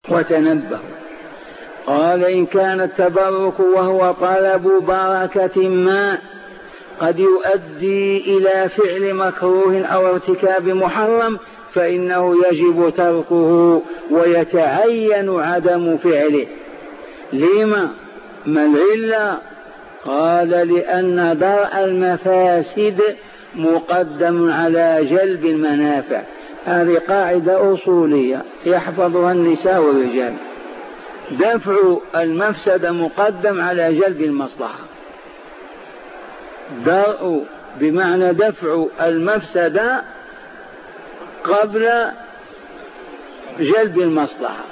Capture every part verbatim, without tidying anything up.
وتنبهوا. قال إن كان التبرك وهو طلب بركة ما قد يؤدي إلى فعل مكروه أو ارتكاب محرم فإنه يجب تركه ويتعين عدم فعله. لما؟ ما العلة؟ قال لأن درء المفاسد مقدم على جلب المنافع. هذه قاعدة أصولية يحفظها النساء والرجال. دفع المفسدة مقدم على جلب المصلحة. درء بمعنى دفع المفسدة قبل جلب المصلحة.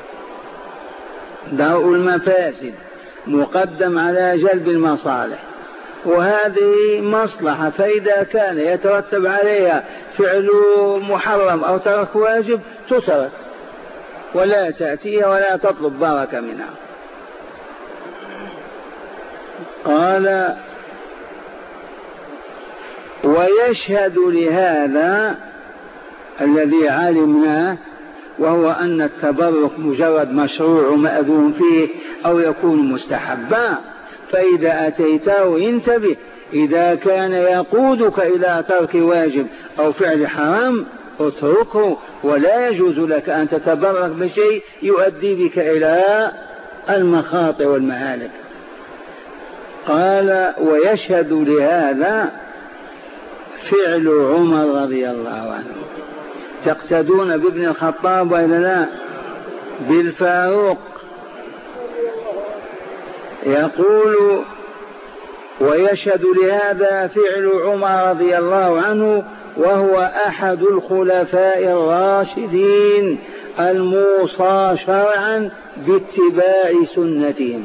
درء المفاسد مقدم على جلب المصالح، وهذه مصلحة، فإذا كان يترتب عليها فعل محرم أو ترك واجب تترك ولا تأتيها ولا تطلب بركة منها. قال ويشهد لهذا الذي علمناه، وهو أن التبرك مجرد مشروع مأذون فيه أو يكون مستحبا. فإذا أتيته انتبه، إذا كان يقودك إلى ترك واجب أو فعل حرام اتركه، ولا يجوز لك أن تتبرك بشيء يؤدي بك إلى المخاطر والمهالك. قال ويشهد لهذا فعل عمر رضي الله عنه. تقتدون بابن الخطاب وإلا لا؟ بالفاروق. يقول ويشهد لهذا فعل عمر رضي الله عنه، وهو أحد الخلفاء الراشدين الموصى شرعا باتباع سنتهم.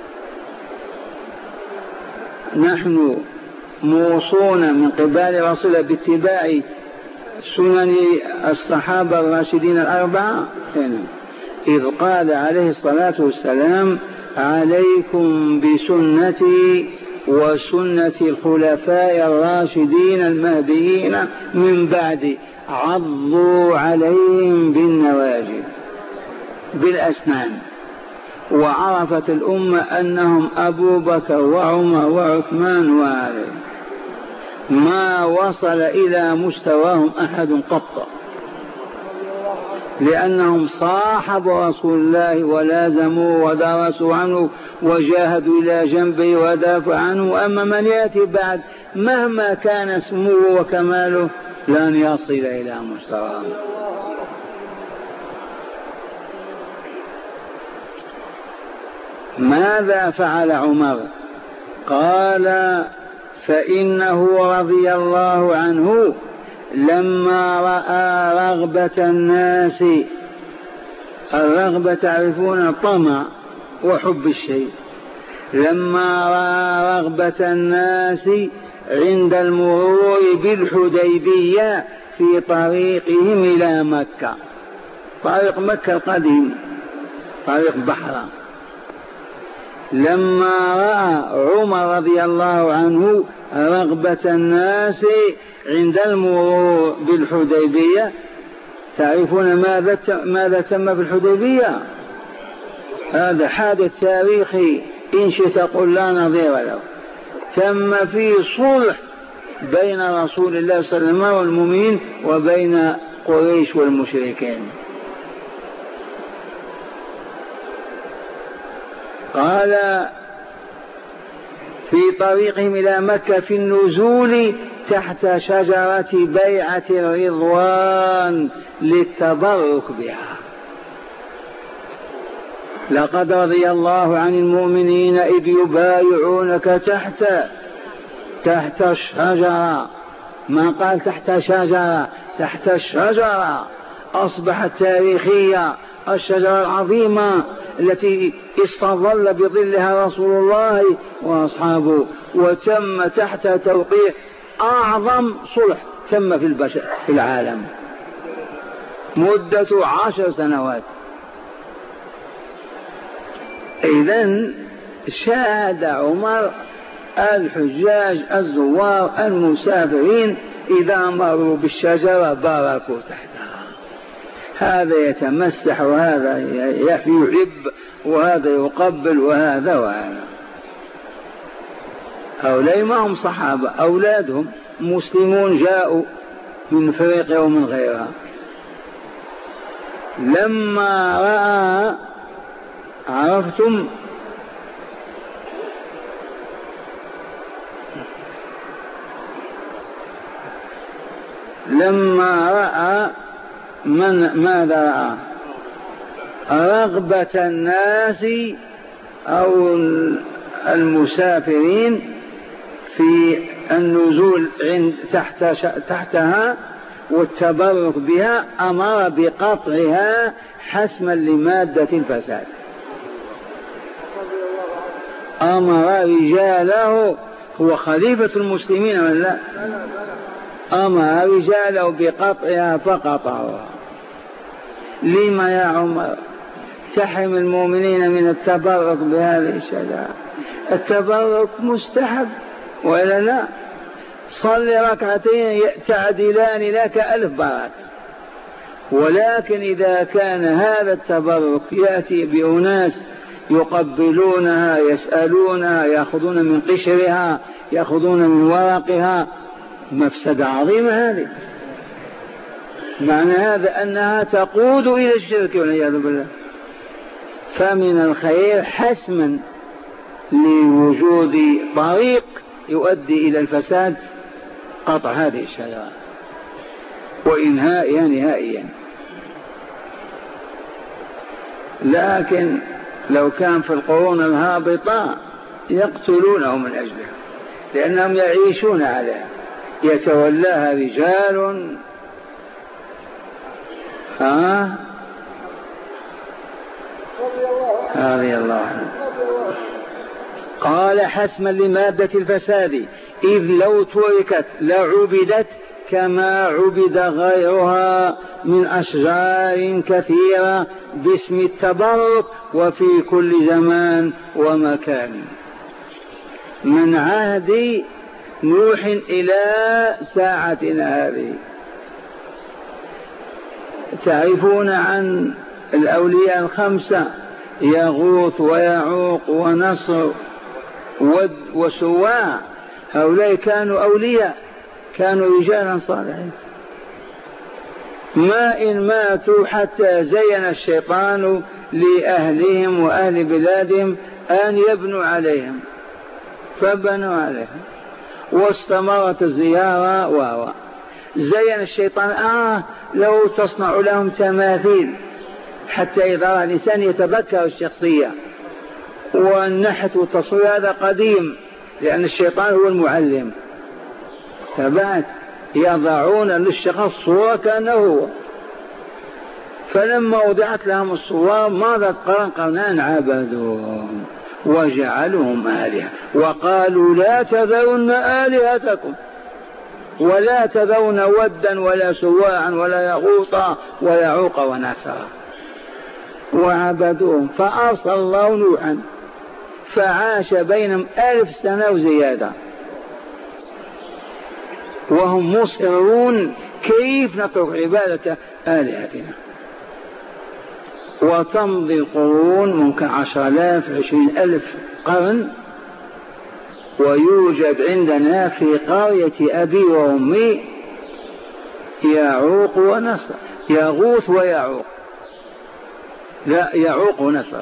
نحن موصون من قبل رسول الله باتباع سنن الصحابة الراشدين الأربعة، إذ قال عليه الصلاة والسلام عليكم بسنتي وسنة الخلفاء الراشدين المهديين من بعد عضوا عليهم بالنواجذ بالأسنان. وعرفت الأمة أنهم أبو بكر وعمر وعثمان وعلي، ما وصل إلى مستواهم أحد قط، لأنهم صاحبوا رسول الله ولازموا ودرسوا عنه وجاهدوا إلى جنبه ودافعوا عنه. أما من يأتي بعد مهما كان سموه وكماله لن يصل إلى مستواهم. ماذا فعل عمر؟ قال فإنه رضي الله عنه لما رأى رغبة الناس، الرغبة تعرفون الطمع وحب الشيء، لما رأى رغبة الناس عند المرور بالحديبية في طريقهم إلى مكة، طريق مكة القديم طريق بحر، لما رأى عمر رضي الله عنه رغبة الناس عند المرور بالحديبية، تعرفون ماذا ماذا تم في الحديبية؟ هذا حادث تاريخي إن شئت قل لا نظير له. تم فيه صلح بين رسول الله صلى الله عليه وسلم والمؤمنين وبين قريش والمشركين. قال في طريقهم إلى مكة في النزول تحت شجرة بيعة الرضوان للتبرك بها. لقد رضي الله عن المؤمنين إذ يبايعونك تحت تحت الشجرة، ما قال تحت شجرة، تحت الشجرة أصبحت تاريخية، الشجرة العظيمة التي استظل بظلها رسول الله وأصحابه، وتم تحت توقيع أعظم صلح تم في البشر في العالم مدة عشر سنوات. إذن شاهد عمر الحجاج الزوار المسافرين إذا مروا بالشجرة باركوا تحتها. هذا يتمسح وهذا يحب وهذا يقبل وهذا وهذا. هؤلاء ما هم صحابة، أولادهم مسلمون جاءوا من أفريقيا ومن غيرها. لما رأى عرفتم لما رأى من ماذا رأى رغبة الناس أو المسافرين في النزول عند تحت تحتها والتبرك بها، أمر بقطعها حسما لمادة الفساد. أمر رجاله، هو خليفة المسلمين ولا؟ أمر رجاله بقطعها فقطعوها. لما يا عمر تحرم المؤمنين من التبرك بهذه الشجرة؟ التبرك مستحب ولا لا؟ صل ركعتين تعدلان لك ألف بركة. ولكن إذا كان هذا التبرك يأتي بأناس يقبلونها يسألونها يأخذون من قشرها يأخذون من ورقها، مفسدة عظيمة هذه. معنى هذا أنها تقود إلى الشرك والعياذ بالله. فمن الخير حسما لوجود طريق يؤدي إلى الفساد قطع هذه الشجرة وإنهائها نهائيا. لكن لو كان في القرون الهابطة يقتلونه من أجلها، لأنهم يعيشون عليها، يتولاها رجال ها رضي الله عنه. قال حسما لمادة الفساد، إذ لو تركت لعبدت كما عبد غيرها من أشجار كثيرة باسم التبرك وفي كل زمان ومكان، من عهد نوح إلى ساعتنا هذه. تعرفون عن الأولياء الخمسة يغوث ويعوق ونصر ود وسواع، هؤلاء كانوا أولياء، كانوا رجالا صالحين. ما إن ماتوا حتى زين الشيطان لأهلهم وأهل بلادهم أن يبنوا عليهم، فبنوا عليهم واستمرت الزيارة وهو زين الشيطان. آه لو تصنع لهم تماثيل حتى إذا رأى الإنسان يتذكر الشخصية. والنحت والتصوير هذا قديم، لأن الشيطان هو المعلم. فبعد يضعون للشخص صورة كأنه هو. فلما وضعت لهم الصور ماذا قال؟ قرنان عبدوهم وجعلهم آلهة وقالوا لا تذرن آلهتكم ولا تذرن ودا ولا سواعا ولا يغوط ويعوق ونسرا، وعبدوهم. فأرسل الله نوحا فعاش بينهم ألف سنة وزيادة وهم مصرون كيف نترك عبادة آلهتنا. وتمضي القرون ممكن عشر آلاف عشرين ألف قرن، ويوجد عندنا في قرية أبي وأمي يعوق ونصر، يغوث ويعوق، لا يعوق ونصر،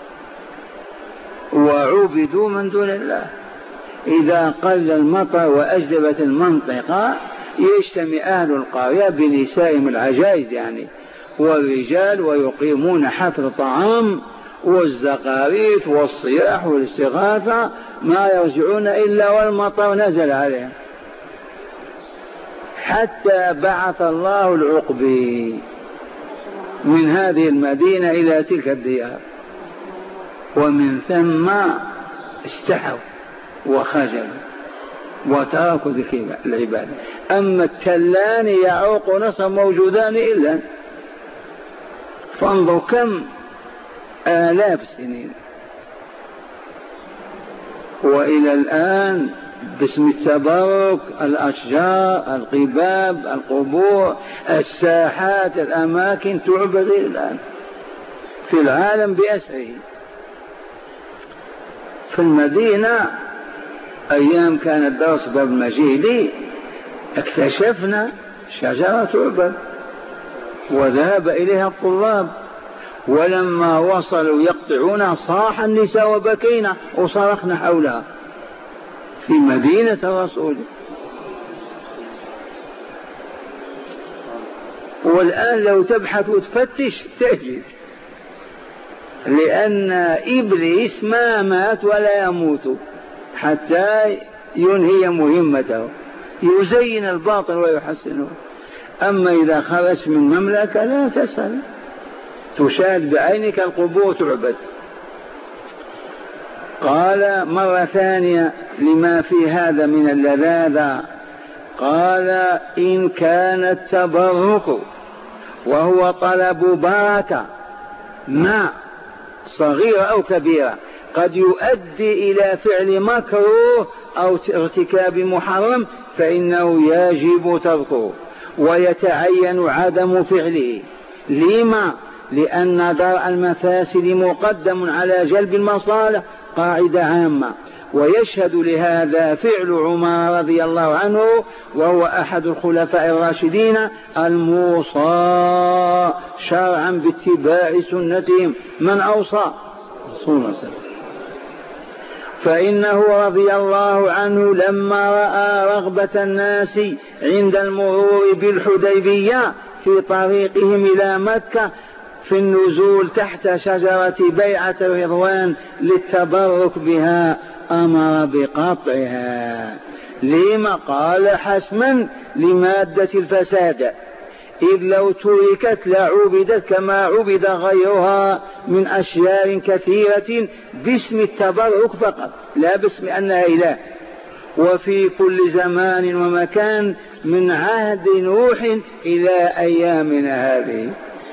وعبدوا من دون الله. إذا قل المطر وأجلبت المنطقة يجتمع أهل القرية بنسائهم العجائز يعني والرجال ويقيمون حفل طعام والزقاريت والصياح والاستغاثة، ما يرجعون إلا والمطر نزل عليهم، حتى بعث الله العقبي من هذه المدينة إلى تلك الديار، ومن ثم استحوا وخجلوا وتركوا ذكر العبادة. أما التلان يعوق ونصر موجودان إلا، فانظروا كم آلاف السنين وإلى الآن باسم التبرك، الأشجار، القباب، القبور، الساحات، الأماكن تعبد الآن في العالم بأسره. في المدينة أيام كان الدرس بالمجيدي اكتشفنا شجرة تعبد وذهب إليها الطلاب، ولما وصلوا يقطعونها صاح النساء وبكينا وصرخنا حولها في مدينة الرسول. والآن لو تبحث وتفتش تجد، لأن إبليس ما مات ولا يموت حتى ينهي مهمته، يزين الباطل ويحسنه. أما إذا خرج من مملكة لا تسأل، تشاهد بعينك القبور تعبد. قال مرة ثانية لما في هذا من اللذاذة، قال إن كان التبرك وهو طلب بركة ما صغيرة أو كبيرة قد يؤدي إلى فعل مكروه أو ارتكاب محرم فإنه يجب تركه ويتعين عدم فعله. لما؟ لأن درء المفاسد مقدم على جلب المصالح، قاعدة عامة. ويشهد لهذا فعل عمر رضي الله عنه وهو أحد الخلفاء الراشدين الموصى شرعا باتباع سنتهم. من أوصى؟ رسول الله صلى الله عليه وسلم. فإنه رضي الله عنه لما رأى رغبة الناس عند المرور بالحديبية في طريقهم إلى مكة في النزول تحت شجرة بيعة الرضوان للتبرك بها أمر بقطعها. لما؟ قال حسما لمادة الفساد، إذ لو تركت لعبدت كما عبد غيرها من أشياء كثيرة باسم التبرك فقط لا باسم أنها إله. وفي كل زمان ومكان من عهد نوح إلى أيامنا هذه.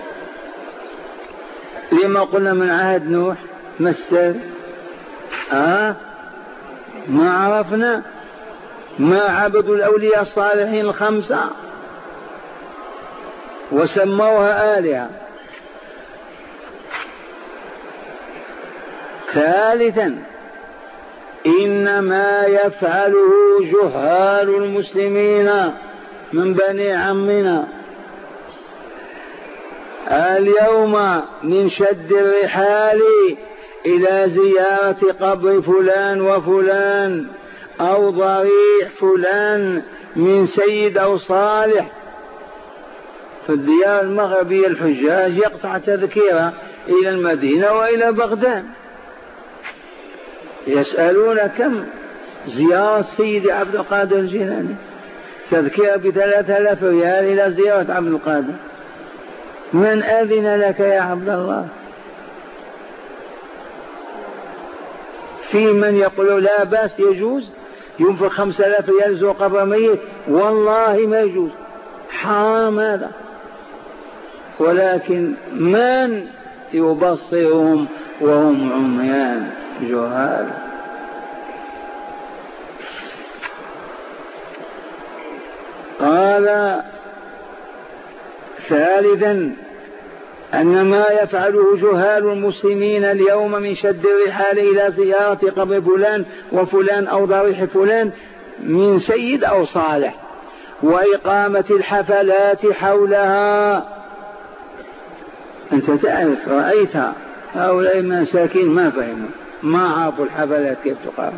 لما قلنا من عهد نوح؟ ما السر؟ آه ما عرفنا. ما عبدوا الأولياء الصالحين الخمسة وسموها آلهة. ثالثا إنما يفعله جهال المسلمين من بني عمنا اليوم من شد الرحال إلى زيارة قبر فلان وفلان أو ضريح فلان من سيد أو صالح. في الديار المغربية الحجاج يقطع تذكرة إلى المدينة وإلى بغداد، يسألون كم زيارة سيد عبد القادر الجيلاني، تذكرة بثلاثة آلاف ريال إلى زيارة عبد القادر. من أذن لك يا عبد الله؟ في من يقول لا بأس يجوز ينفق خمسة آلاف ريال يزور قبر ميت، والله ما يجوز، حرام هذا. ولكن من يبصرهم وهم عميان جهال. قال ثالثا أن ما يفعله جهال المسلمين اليوم من شد الرحال إلى زيارة قبر فلان وفلان أو ضريح فلان من سيد أو صالح وإقامة الحفلات حولها. أنت تعرف رأيتها، هؤلاء المساكين ما فهموا، ما عرفوا الحفلات كيف تقام.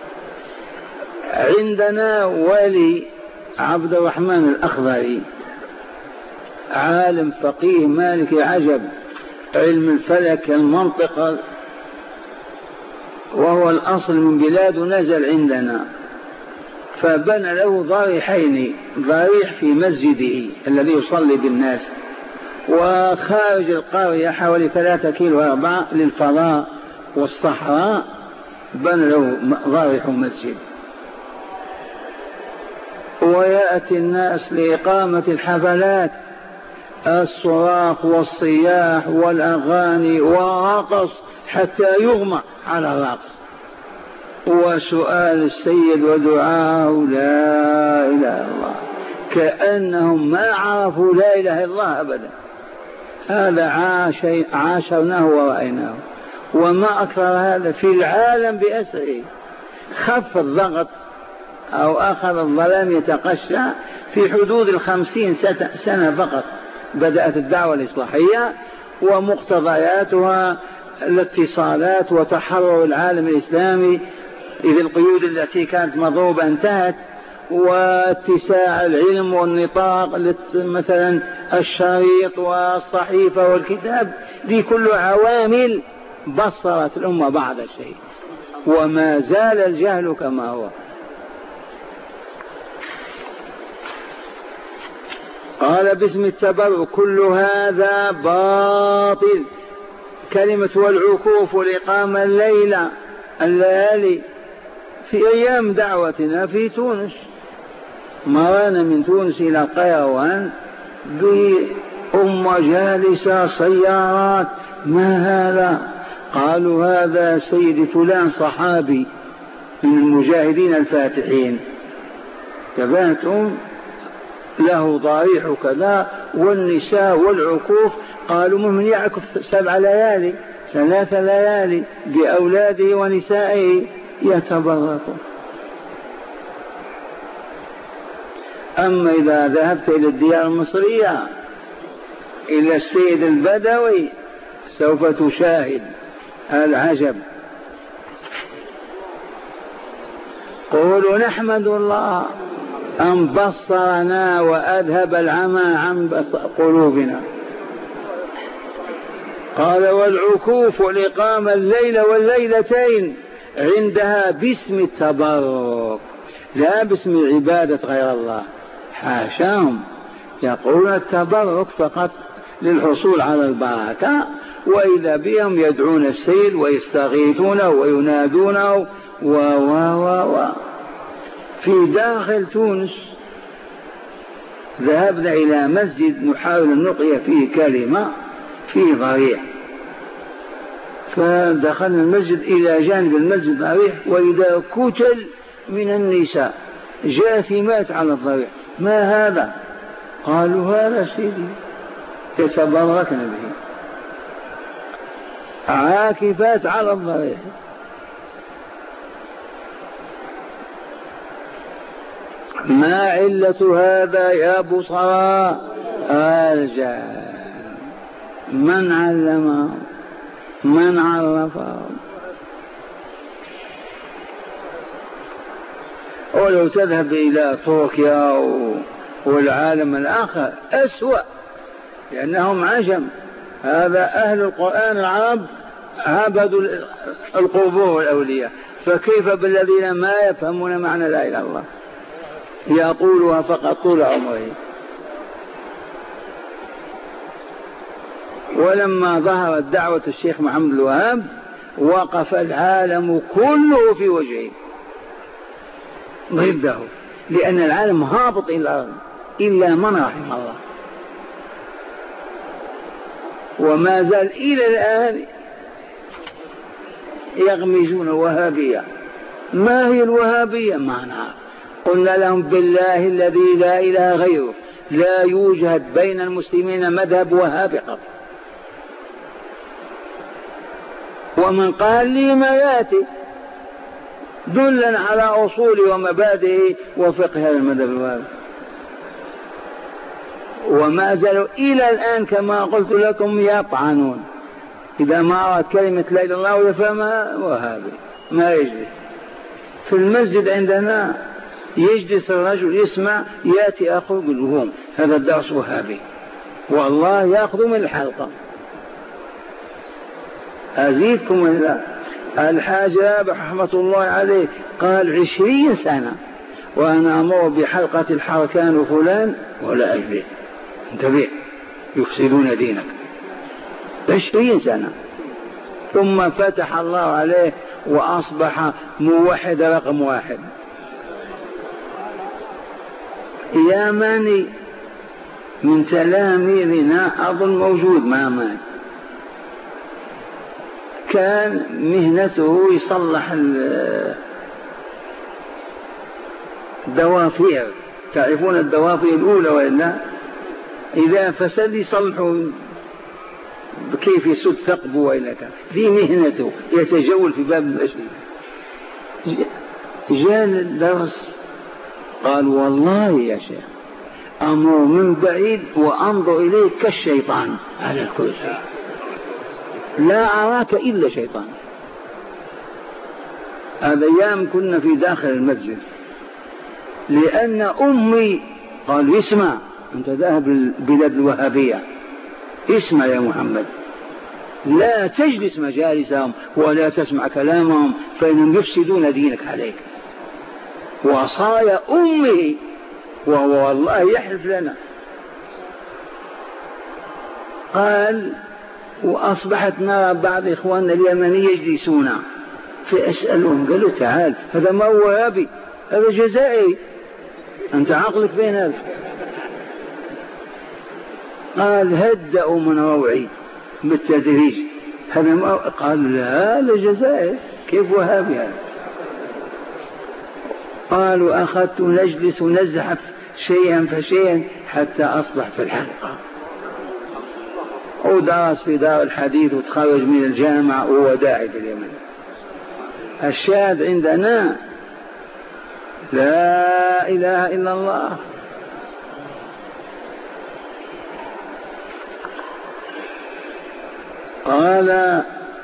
عندنا ولي عبد الرحمن الأخضري عالم فقيه مالكي عجب، علم الفلك المنطق، وهو الأصل من بلاد نزل عندنا، فبنى له ضريحين، ضريح في مسجده الذي يصلي بالناس، وخارج القرية حوالي ثلاثة كيلو أربعة للفضاء والصحراء بنى له ضريح مسجد. ويأتي الناس لإقامة الحفلات، الصراخ والصياح والأغاني والرقص حتى يغمى على الرقص. وسؤال السيد ودعاءه لا إله إلا الله، كأنهم ما عرفوا لا إله إلا الله أبدا. هذا عاشرناه ورأيناه، وما أكثر هذا في العالم بأسره. خف الضغط أو أخذ الظلام يتقشى في حدود الخمسين سنة فقط بدأت الدعوة الإصلاحية ومقتضياتها الاتصالات وتحرر العالم الإسلامي، إذ القيود التي كانت مضروبة انتهت، واتساع العلم والنطاق، مثلا الشريط والصحيفة والكتاب، دي كل عوامل بصرت الأمة بعض الشيء، وما زال الجهل كما هو. قال باسم التبرك كل هذا باطل. كلمة والعكوف والإقامة الليلة الليالي في أيام دعوتنا في تونس، مرنا من تونس إلى القيروان بأمة جالسة سيارات، ما هذا؟ قالوا هذا سيد فلان صحابي من المجاهدين الفاتحين، تبعتم له ضريح كذا، والنساء والعكوف. قالوا من يعكف سبع ليالي ثلاث ليالي بأولاده ونسائه يتبركوا. أما إذا ذهبت إلى الديار المصرية إلى السيد البدوي سوف تشاهد العجب. قولوا نحمد الله أن بصرنا وأذهب العمى عن قلوبنا. قال والعكوف والإقامة الليل والليلتين عندها باسم التبرك لا باسم عبادة غير الله، حاشاهم، يقولون التبرك فقط للحصول على البركة، وإذا بهم يدعون السيد ويستغيثونه وينادونه و و و و في داخل تونس ذهبنا إلى مسجد نحاول النقية فيه كلمة فيه ضريح، فدخلنا المسجد، إلى جانب المسجد ضريح، وإذا كتل من النساء جاثمات على الضريح. ما هذا؟ قالوا هذا سيدي يتبركن به، عاكفات على الضريح. ما علة هذا يا بصراء؟ الجهل. من علمه؟ من عرفه؟ ولو تذهب إلى تركيا والعالم الآخر أسوأ، لأنهم عجم. هذا أهل القرآن العرب عبدوا القبور والأولياء، فكيف بالذين ما يفهمون معنى لا إله إلا الله، يقولها فقط طول عمره. ولما ظهرت دعوة الشيخ محمد الوهاب وقف العالم كله في وجهه ضده، لأن العالم هابط إلى الأرض إلا من رحم الله. وما زال إلى الآن يغمزون وهابية. ما هي الوهابية؟ ما نعرف. قلنا لهم بالله الذي لا إله غيره لا يوجد بين المسلمين مذهب وهابي قط. ومن قال لي ما ياتي دلا على أصول ومبادئ وفقه هذا المذهب الوهابي، وما زالوا إلى الآن كما قلت لكم يطعنون. إذا ما أردت كلمة لا إله إلا الله ويفهمها وهابي ما يجلس. في المسجد عندنا يجلس الرجل يسمع، يأتي أخو يقول لهم هذا الدرس وهابي، والله يأخذ من الحلقة. أزيدكم الله، الحاج رحمة الله عليه قال عشرين سنة وأنا أمر بحلقة الحركان وفلان ولا أجبه، انتبه يفسدون دينك. عشرين سنة ثم فتح الله عليه وأصبح موحد رقم واحد. يا ماني من تلاميذنا أظن موجود ما مات، كان مهنته يصلح دوافير، تعرفون الدوافير الأولى وإلا؟ إذا فسد يصلحوا كيف يسد ثقبه وإلا كان في مهنته يتجول في باب المسجد. جاء الدرس قال والله يا شيخ أمر من بعيد وأنظر إليك كالشيطان على الكرسي، لا أراك إلا شيطان. هذا أيام كنا في داخل المسجد، لأن أمي قال اسمع أنت ذاهب البلاد الوهابية، اسمع يا محمد لا تجلس مجالسهم ولا تسمع كلامهم فإنهم يفسدون دينك عليك. وصايا أمه وهو والله يحلف لنا. قال وأصبحت نرى بعض إخواننا اليمنيين يجلسون فأسألهم قالوا تعال هذا ما هو وهابي هذا جزائري أنت عقلك فين هذا؟ قال هدأوا من روعي بالتدريج هذا ما قال لا هذا جزائر كيف وهابي هذا؟ قالوا أخذت نجلس ونزحف شيئا فشيئا حتى أصبح في الحلقة ودرس في دار الحديث وتخرج من الجامعة وهو داعي في اليمن. الشاهد عندنا لا إله إلا الله. قال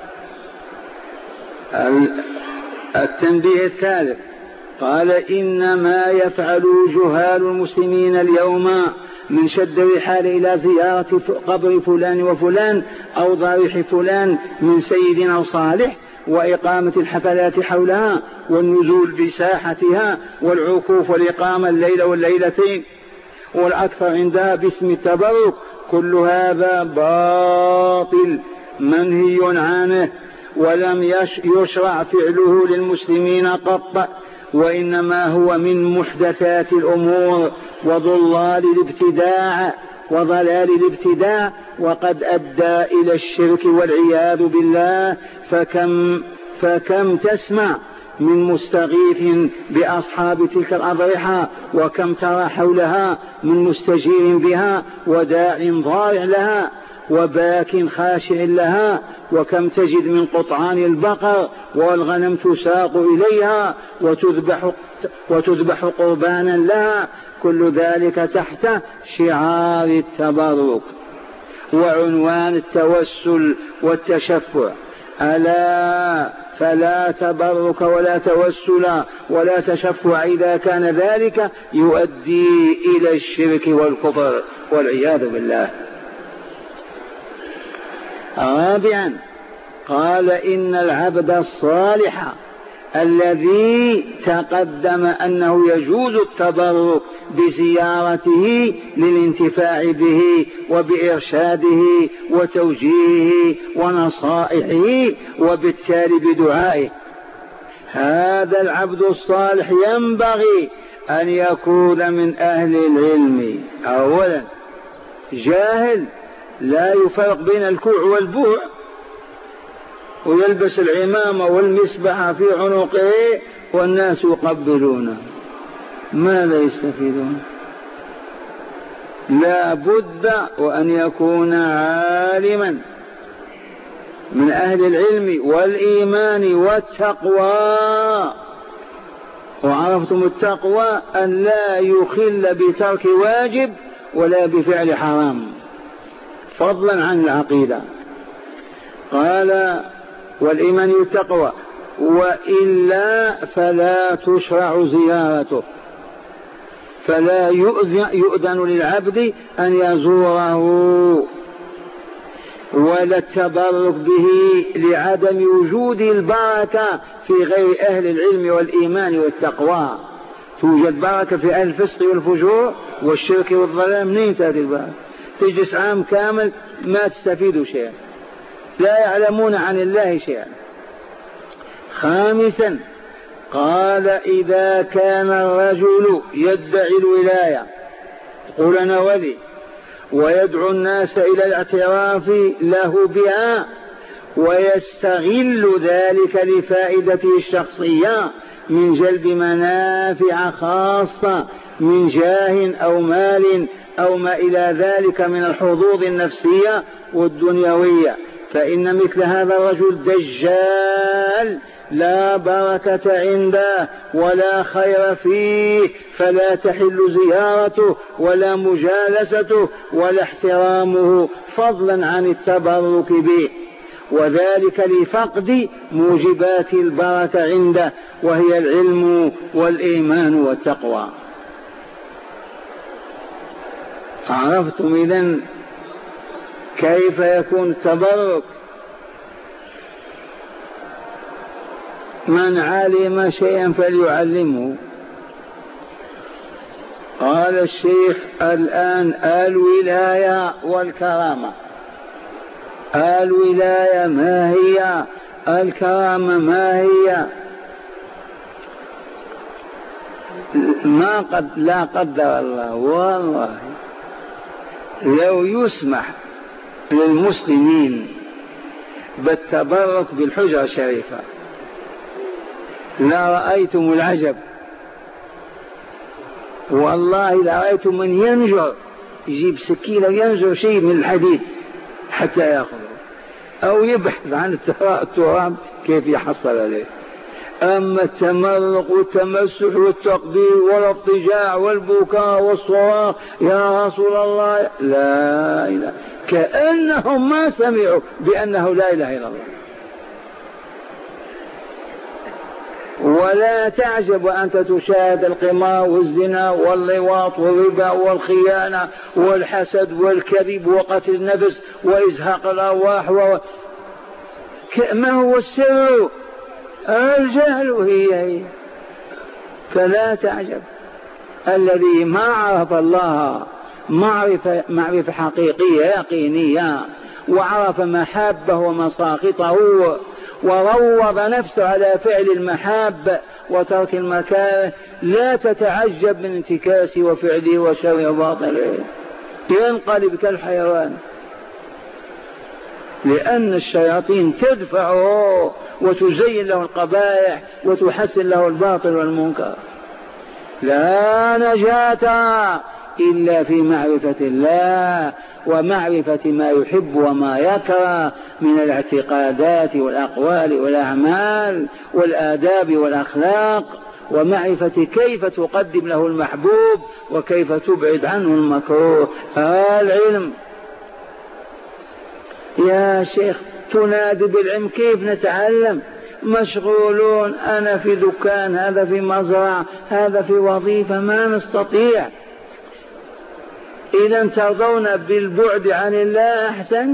التنبيه الثالث قال إنما يفعل جهال المسلمين اليوم من شد الرحال إلى زيارة قبر فلان وفلان أو ضريح فلان من سيد أو صالح وإقامة الحفلات حولها والنزول بساحتها والعكوف والإقامة الليلة والليلتين والأكثر عندها باسم التبرك، كل هذا باطل منهي عنه ولم يشرع فعله للمسلمين قط، وإنما هو من محدثات الأمور وضلال الابتداع وضلال الابتداع وقد أدى إلى الشرك والعياذ بالله. فكم, فكم تسمع من مستغيث بأصحاب تلك الأضرحة وكم ترى حولها من مستجير بها وداع ضارع لها وباك خاشع لها، وكم تجد من قطعان البقر والغنم تساق إليها وتذبح, وتذبح قربانا لها، كل ذلك تحت شعار التبرك وعنوان التوسل والتشفع. ألا فلا تبرك ولا توسل ولا تشفع إذا كان ذلك يؤدي إلى الشرك والكفر والعياذ بالله. رابعا قال إن العبد الصالح الذي تقدم أنه يجوز التبرك بزيارته للانتفاع به وبإرشاده وتوجيهه ونصائحه وبالتالي بدعائه، هذا العبد الصالح ينبغي أن يكون من أهل العلم. أولا جاهل لا يفرق بين الكوع والبوع ويلبس العمامة والمسبحة في عنقه والناس يقبلونه، ماذا يستفيدون؟ لا بد وأن يكون عالما من أهل العلم والإيمان والتقوى. وعرفتم التقوى أن لا يخل بترك واجب ولا بفعل حرام فضلا عن العقيدة. قال والإيمان والتقوى وإلا فلا تشرع زيارته، فلا يؤذن للعبد أن يزوره ولا التبرك به لعدم وجود البركة في غير أهل العلم والإيمان والتقوى. توجد بركة في أهل الفسق والفجور والشرك والظلام، منين تأتي البركة؟ تجلس عام كامل ما تستفيد شيئا، لا يعلمون عن الله شيئا. خامسا قال إذا كان الرجل يدعي الولاية يقول أنا ولي ويدعو الناس إلى الاعتراف له بها ويستغل ذلك لفائدته الشخصية من جلب منافع خاصة من جاه أو مال أو ما إلى ذلك من الحظوظ النفسية والدنيوية، فإن مثل هذا الرجل دجال لا بركة عنده ولا خير فيه، فلا تحل زيارته ولا مجالسته ولا احترامه فضلا عن التبرك به، وذلك لفقد موجبات البركة عنده وهي العلم والإيمان والتقوى. عرفتم إذن كيف يكون التبرك؟ من علم شيئا فليعلمه. قال الشيخ الآن الولاية والكرامة. الولاية ما هي؟ الكرامة ما هي؟ ما قد لا قدر الله والله لو يسمح للمسلمين بالتبرك بالحجرة الشريفة لا رأيتم العجب، والله لا رأيتم من ينجر يجيب سكينة وينجر شيء من الحديد حتى يأخذه أو يبحث عن التراب كيف يحصل عليه. أما التمرق والتمسح والتقبيل والاضطجاع والبكاء والصراخ يا رسول الله لا إله، كأنهم ما سمعوا بأنه لا إله إلا الله. ولا تعجب أنت تشاهد القمار والزنا واللواط والربا والخيانة والحسد والكذب وقتل النفس وإزهاق الأرواح و... ما هو السر؟ الجهل هي هي. فلا تعجب الذي ما عرف الله معرفة, معرفة حقيقية يقينية وعرف محابه ومساقطه وروض نفسه على فعل المحاب وترك المكاره، لا تتعجب من انتكاسه وفعله وشر وباطله، ينقلب كالحيوان، لأن الشياطين تدفعه وتزين له القبائح وتحسن له الباطل والمنكر. لا نجاة إلا في معرفة الله ومعرفة ما يحب وما يكره من الاعتقادات والأقوال والأعمال والآداب والأخلاق، ومعرفة كيف تقدم له المحبوب وكيف تبعد عنه المكروه. العلم يا شيخ تنادي بالعلم، كيف نتعلم؟ مشغولون، أنا في دكان، هذا في مزرعة، هذا في وظيفة، ما نستطيع. إذا ترضون بالبعد عن الله أحسن؟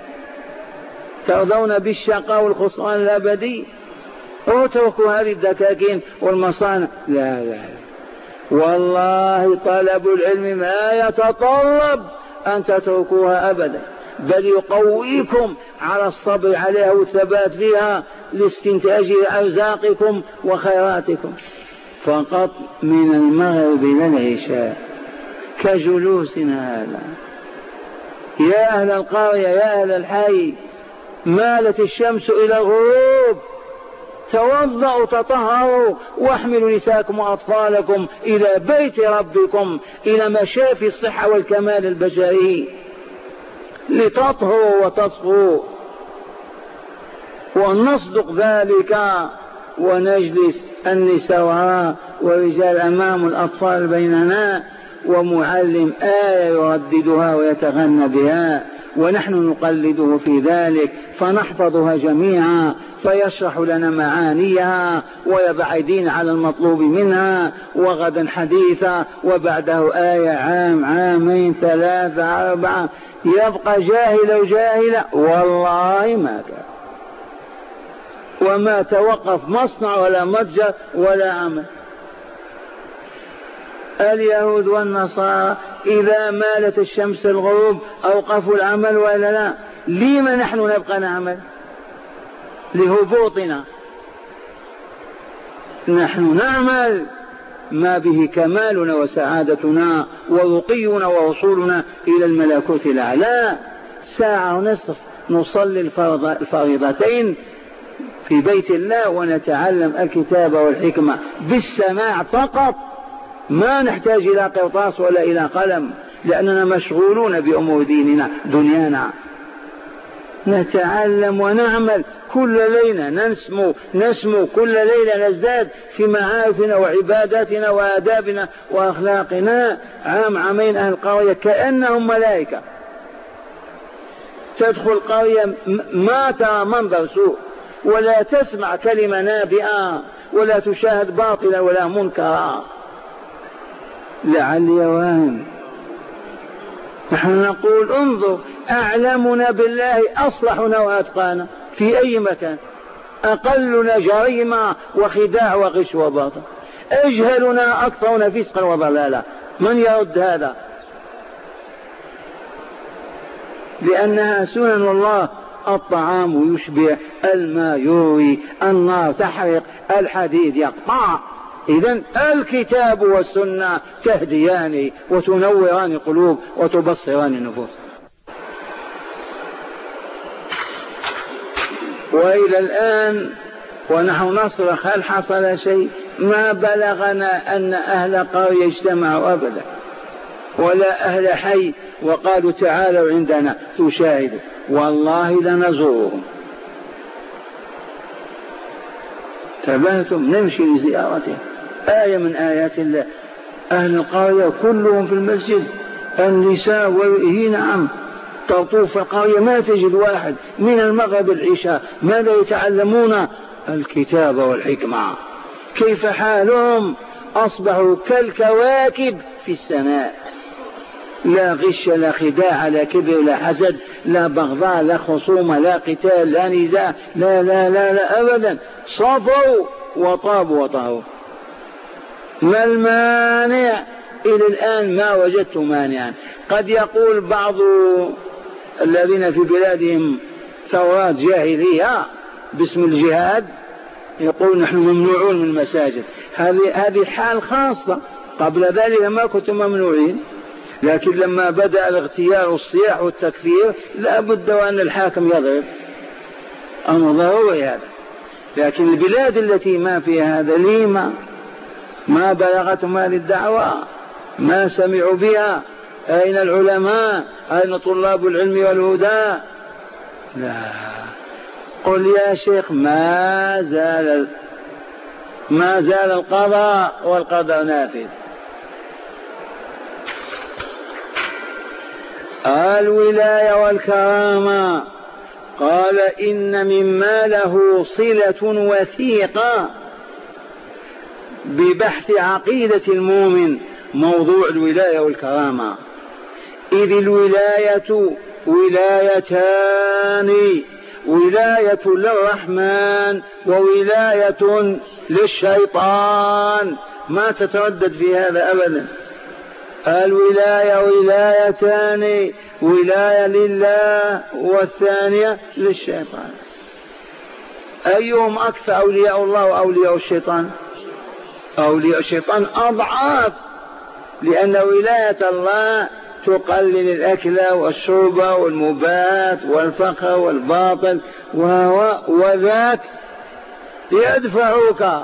ترضون بالشقاء والخسران الأبدي؟ اتركوا هذه الدكاكين والمصانع. لا لا والله طلب العلم ما يتطلب أن تتركوها أبدا، بل يقويكم على الصبر عليها والثبات فيها لاستنتاج أرزاقكم وخيراتكم. فقط من المغرب إلى العشاء كجلوسنا هذا. يا أهل القرية يا أهل الحي، مالت الشمس إلى الغروب، توضأوا تطهروا واحملوا نساءكم وأطفالكم إلى بيت ربكم، إلى مشافي الصحة والكمال البشري، لتطهروا وتصفوا. ونصدق ذلك ونجلس النساء والرجال أمام الأطفال بيننا، ومعلم آية يرددها ويتغنى بها ونحن نقلده في ذلك فنحفظها جميعا، فيشرح لنا معانيها ويبعدين على المطلوب منها، وغدا حديثا وبعده آية، عام عامين ثلاثة أربعة، يبقى جاهل وجاهلة والله ما كان، وما توقف مصنع ولا متجر ولا عمل. اليهود والنصارى إذا مالت الشمس الغروب أوقفوا العمل ولا لا؟ لما نحن نبقى نعمل؟ لهبوطنا. نحن نعمل ما به كمالنا وسعادتنا ورقينا ووصولنا إلى الملكوت الأعلى. ساعة ونصف نصلي الفريضتين في بيت الله ونتعلم الكتاب والحكمة بالسماع فقط، ما نحتاج إلى قرطاس ولا إلى قلم، لأننا مشغولون بأمور ديننا دنيانا. نتعلم ونعمل كل ليلة، نسمو نسمو كل ليلة، نزداد في معارفنا وعباداتنا وآدابنا وأخلاقنا. عام عامين أهل القرية كأنهم ملائكة، تدخل قرية ما ترى منظر سوء ولا تسمع كلمة نابئة ولا تشاهد باطلا ولا منكرا. لعلي واهم. نحن نقول انظر، أعلمنا بالله أصلحنا وأتقانا في أي مكان، أقلنا جريمة وخداع وغش وباطل، أجهلنا أكثرنا فسقا وضلالا. من يرد هذا؟ لأنها سنن الله. الطعام يشبع، الماء يروي، النار تحرق، الحديد يقطع. إذن الكتاب والسنة تهديان وتنوران القلوب وتبصران النفوس. وإلى الآن ونحن نصرخ هل حصل شيء؟ ما بلغنا أن أهل قرية اجتمعوا أبدا، ولا أهل حي وقالوا تعالوا عندنا تشاهدوا، والله لنزورهم. تبهتم نمشي لزيارتهم، آية من آيات الله. أهل القرية كلهم في المسجد، النساء وهي نعم تطوف القرية ما تجد واحد من المغرب العشاء. ماذا يتعلمون؟ الكتاب والحكمة. كيف حالهم؟ أصبحوا كالكواكب في السماء، لا غش لا خداع لا كبر لا حسد لا بغضاء لا خصومة لا قتال لا نزاع، لا لا لا لا أبدا، صفوا وطابوا وطهوا. ما المانع؟ إلى الآن ما وجدت مانعا. قد يقول بعض الذين في بلادهم ثورات جاهلية باسم الجهاد، يقول نحن ممنوعون من المساجد. هذه هذه حال خاصة، قبل ذلك ما كنتم ممنوعين، لكن لما بدأ الاغتيال والصياح والتكفير لا بد وأن الحاكم يضرب، أمر ضروري هذا. لكن البلاد التي ما فيها هذا ليما ما بلغتهم هذه الدعوة، ما سمعوا بها. أين العلماء؟ أين طلاب العلم والهدى؟ لا. قل يا شيخ ما زال ما زال القضاء والقدر نافذ. الولاية والكرامة، قال إن مما له صلة وثيقة ببحث عقيدة المؤمن موضوع الولاية والكرامة. إذ الولاية ولايتان، ولاية للرحمن وولاية للشيطان، ما تتردد في هذا أبدا. الولاية ولايتان، ولاية لله والثانية للشيطان. أيهم أكثر، أولياء الله وأولياء الشيطان؟ أولياء الشيطان أضعاف، لأن ولاية الله تقلل الأكل والشرب والمبات والفقر والباطل، وهو وذاك يدفعك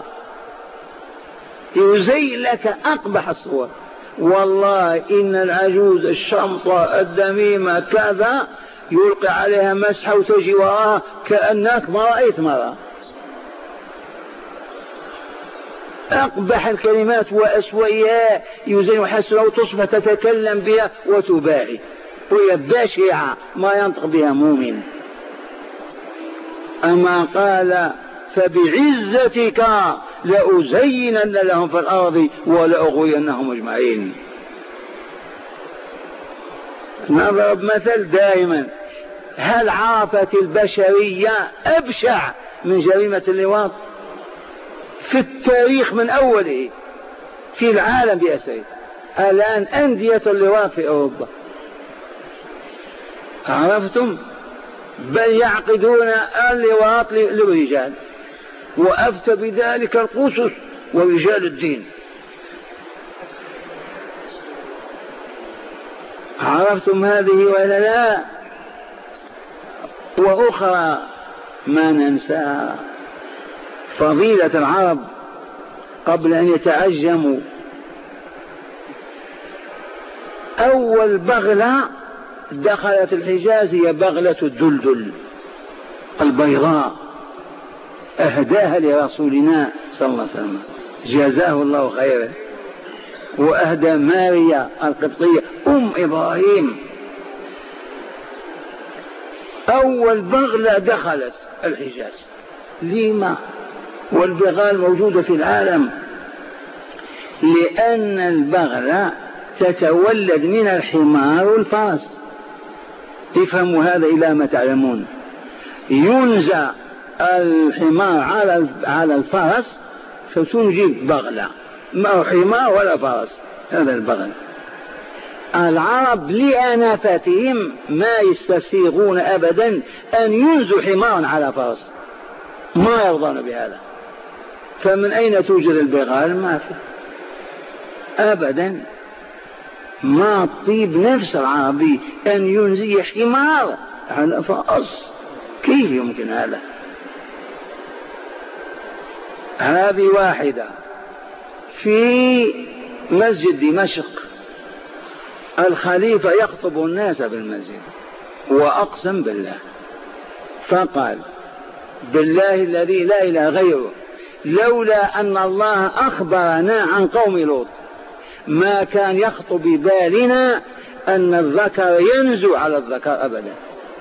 يزين لك أقبح الصور. والله إن العجوز الشمطة الدميمة كذا يلقي عليها مسحة وتجي وراها كأنك ما رأيت مرة. أقبح الكلمات وأسوأها يزين وحسنها وتصبح تتكلم بها وتباهي، وهي بشعة ما ينطق بها مؤمن. أما قال فبعزتك لأزينن لهم في الأرض ولأغوينهم أجمعين. نضرب مثل دائما، هل عرفت البشرية أبشع من جريمة اللواط في التاريخ من أوله في العالم بأسره؟ الآن أندية اللواط في أوروبا، عرفتم؟ بل يعقدون اللواط للرجال، وأفتى بذلك القسس ورجال الدين. عرفتم هذه ولا لا؟ وأخرى ما ننساها. فضيلة العرب قبل أن يتعجموا، أول بغلة دخلت الحجاز هي بغلة الدلدل البيضاء، أهداها لرسولنا صلى الله عليه وسلم جزاه الله خيرا، وأهدى ماريا القبطية أم إبراهيم. أول بغلة دخلت الحجاز. لما؟ والبغال موجودة في العالم، لأن البغلة تتولد من الحمار والفرس. افهموا هذا إلى ما تعلمون. ينزع الحمار على على الفرس فتنجب بغلة، ما هو حمار ولا فرس، هذا البغل. العرب لأنافتهم ما يستسيغون أبدا أن ينزوا حمارا على فرس، ما يرضون بهذا. فمن أين توجد البغال؟ ما في أبدا. ما طيب نفس العربي أن ينزي حمار على فرس، كيف يمكن هذا؟ هذه واحدة. في مسجد دمشق الخليفة يخطب الناس بالمسجد، وأقسم بالله فقال بالله الذي لا إله غيره لولا أن الله أخبرنا عن قوم لوط ما كان يخطر ببالنا أن الذكر ينزو على الذكر أبدا.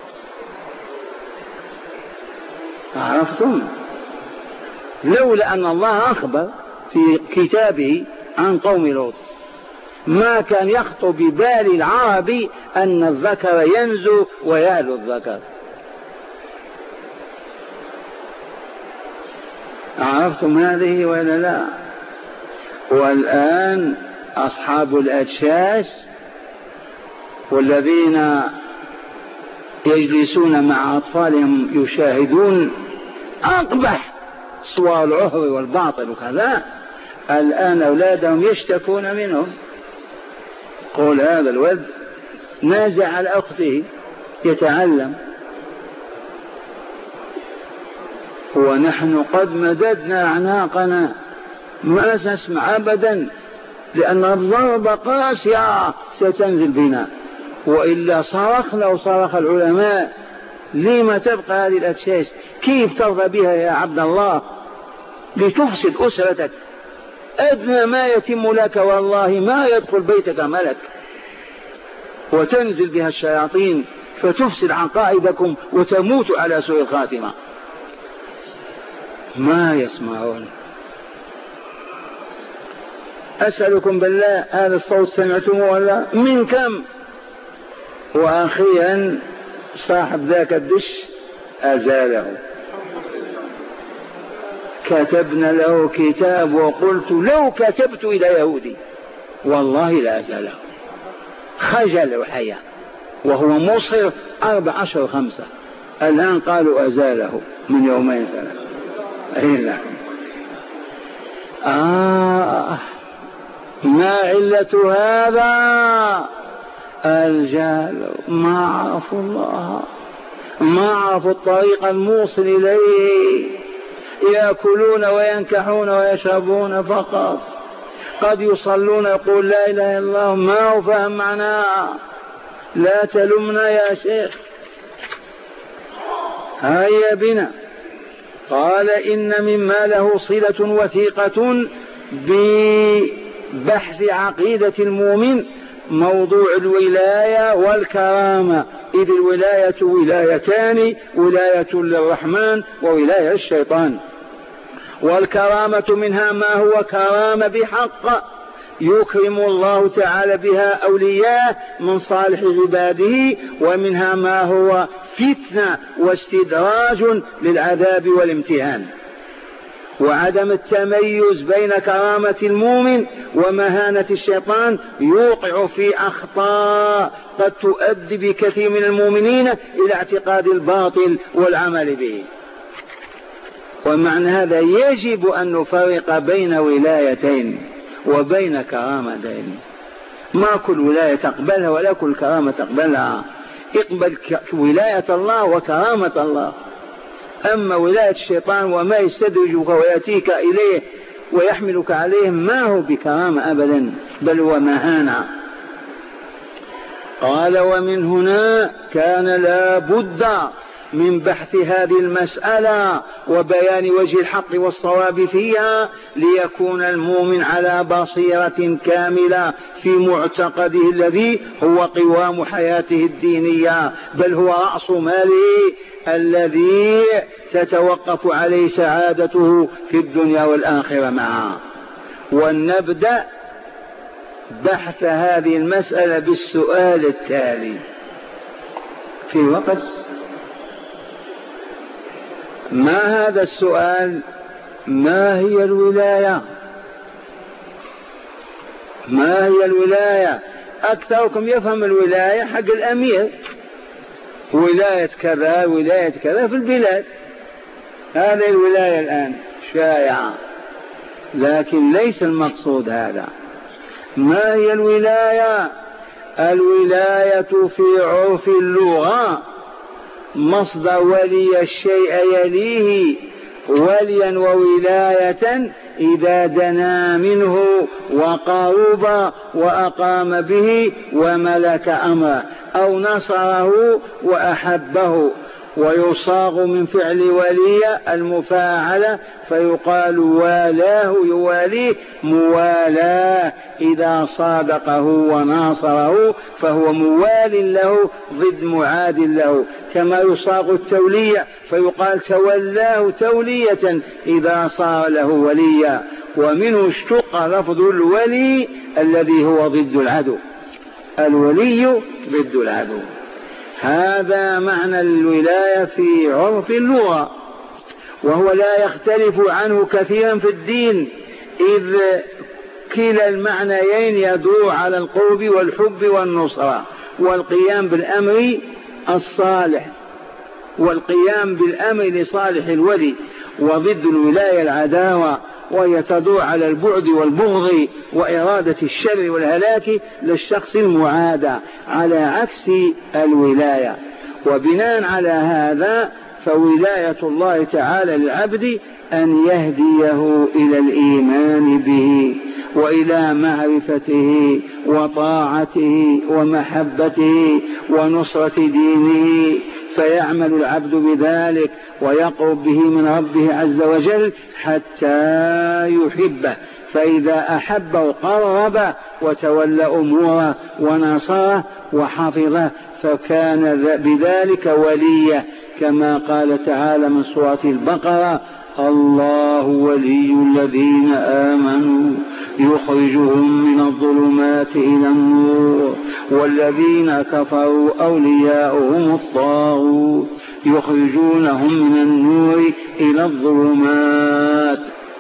عرفتم؟ لولا أن الله أخبر في كتابه عن قوم لوط ما كان يخطر ببال العربي أن الذكر ينزو ويعلو الذكر. عرفتم هذه ولا لا؟ والآن أصحاب الأجشاش والذين يجلسون مع أطفالهم يشاهدون أقبح صور العهر والباطل وكذا، الآن أولادهم يشتكون منهم. قول هذا الولد نازع على أخته يتعلم، ونحن قد مددنا أعناقنا ما نسمع أبدا، لأن الضرب قاسية ستنزل بنا، وإلا صرخنا وصرخ العلماء. لما تبقى هذه الأجساس؟ كيف ترضى بها يا عبد الله لتفسد أسرتك؟ أدنى ما يتم لك والله ما يدخل بيتك ملك، وتنزل بها الشياطين فتفسد عقائدكم وتموت على سوء الخاتمة. ما يسمعون. أسألكم بالله هذا الصوت سمعتموه ولا؟ من كم؟ وأخيرا صاحب ذاك الدش أزاله، كتبنا له كتاب وقلت لو كتبت إلى يهودي والله لا أزاله، خجل وحيا، وهو مصر أربع عشر خمسة. الآن قالوا أزاله من يومين ثلاثة. إلا آه ما علة هذا؟ الجهل، ما عرفوا الله، ما عرفوا الطريق الموصل إليه، يأكلون وينكحون ويشربون فقط، قد يصلون يقول لا إله إلا الله ما هو فهم معناها. لا تلمنا يا شيخ. هيا بنا. قال إن مما له صلة وثيقة ببحث عقيدة المؤمن موضوع الولاية والكرامة، إذ الولاية ولايتان، ولاية للرحمن وولاية الشيطان. والكرامة منها ما هو كرامة بحق يكرم الله تعالى بها أولياء من صالح عباده، ومنها ما هو فتنة واستدراج للعذاب والامتهان. وعدم التميز بين كرامة المؤمن ومهانة الشيطان يوقع في أخطاء قد تؤدي بكثير من المؤمنين إلى اعتقاد الباطل والعمل به. ومعنى هذا يجب أن نفرق بين ولايتين وبين كرامتين. ما كل ولاية تقبلها ولا كل كرامة تقبلها. اقبل ولاية الله وكرامة الله. أما ولاية الشيطان وما يستدرجك ويأتيك إليه ويحملك عليه ما هو بكرامة أبدا، بل هو مهانة. قال ومن هنا كان لا بد من بحث هذه المسألة وبيان وجه الحق والصواب فيها، ليكون المؤمن على بصيرة كاملة في معتقده الذي هو قوام حياته الدينية، بل هو رأس ماله الذي تتوقف عليه سعادته في الدنيا والآخرة معها. ونبدأ بحث هذه المسألة بالسؤال التالي في وقت. ما هذا السؤال؟ ما هي الولاية؟ ما هي الولاية؟ أكثركم يفهم الولاية حق الأمير، ولاية كذا ولاية كذا في البلاد، هذه الولاية الآن شائعة، لكن ليس المقصود هذا. ما هي الولاية؟ الولاية في عرف اللغة مصدر ولي الشيء يليه وليا وولاية إذا دنا منه وقرب وأقام به وملك أمره أو نصره وأحبه. ويصاغ من فعل ولي المفاعلة فيقال والاه يواليه موالاه، إذا صادقه وناصره فهو موال له ضد معاد له. كما يصاغ التولية فيقال تولاه تولية إذا صار له وليا. ومنه اشتق لفظ الولي الذي هو ضد العدو، الولي ضد العدو. هذا معنى الولاية في عرف اللغة، وهو لا يختلف عنه كثيرا في الدين، إذ كلا المعنيين يدور على القرب والحب والنصرة والقيام بالأمر الصالح والقيام بالأمر لصالح الولي، وضد الولاية العداوة وهي تدور على البعد والبغض وإرادة الشر والهلاك للشخص المعادى، على عكس الولاية. وبناء على هذا فولاية الله تعالى للعبد أن يهديه إلى الإيمان به وإلى معرفته وطاعته ومحبته ونصرة دينه، فيعمل العبد بذلك ويقرب به من ربه عز وجل حتى يحبه. فإذا أحبه قرب وتولى أموره ونصره وحفظه، فكان بذلك وليا، كما قال تعالى من سورة البقرة: الله ولي الذين آمنوا يخرجهم من الظلمات إلى النور والذين كفروا أولياؤهم الطاغوت يخرجونهم من النور إلى الظلمات.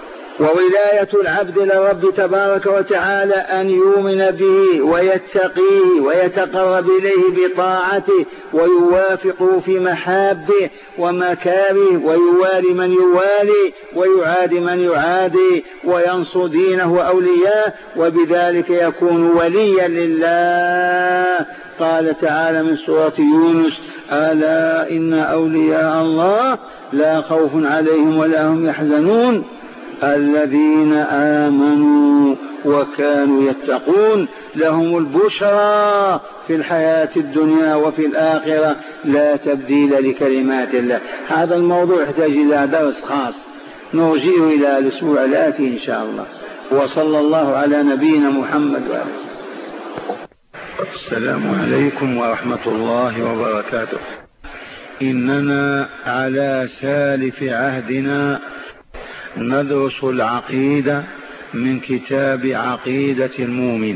وولاية العبد للرب تبارك وتعالى أن يؤمن به ويتقيه ويتقرب إليه بطاعته ويوافقه في محابه ومكاره، ويوالي من يوالي ويعادي من يعادي وينصر دينه وأولياءه، وبذلك يكون وليا لله. قال تعالى من سورة يونس: ألا إن أولياء الله لا خوف عليهم ولا هم يحزنون الذين آمنوا وكانوا يتقون لهم البشرى في الحياة الدنيا وفي الآخرة لا تبديل لكلمات الله. هذا الموضوع يحتاج إلى درس خاص نرجئه إلى الأسبوع الآتي إن شاء الله. وصلى الله على نبينا محمد وآله. السلام عليكم ورحمة الله وبركاته. إننا على سالف عهدنا ندرس العقيدة من كتاب عقيدة المؤمن،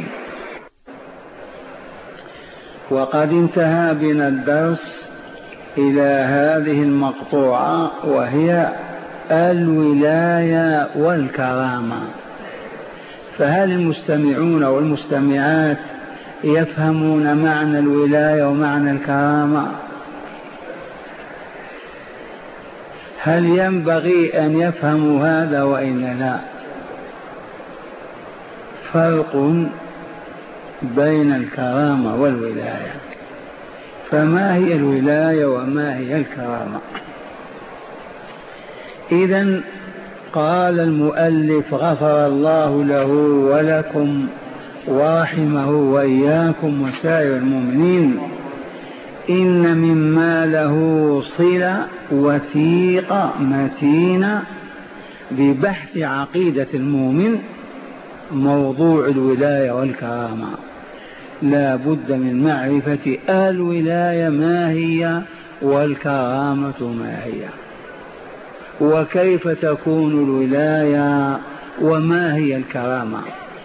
وقد انتهى بنا الدرس إلى هذه المقطوعة وهي الولاية والكرامة. فهل المستمعون والمستمعات يفهمون معنى الولاية ومعنى الكرامة؟ هل ينبغي أن يفهموا هذا وإلا لا؟ فرق بين الكرامة والولاية. فما هي الولاية وما هي الكرامة؟ إذن قال المؤلف غفر الله له ولكم ورحمه وإياكم وسائر المؤمنين: إن مما له صلة وثيقة متينة ببحث عقيدة المؤمن موضوع الولاية والكرامة. لا بد من معرفة الولاية ما هي والكرامة ما هي، وكيف تكون الولاية وما هي الكرامة.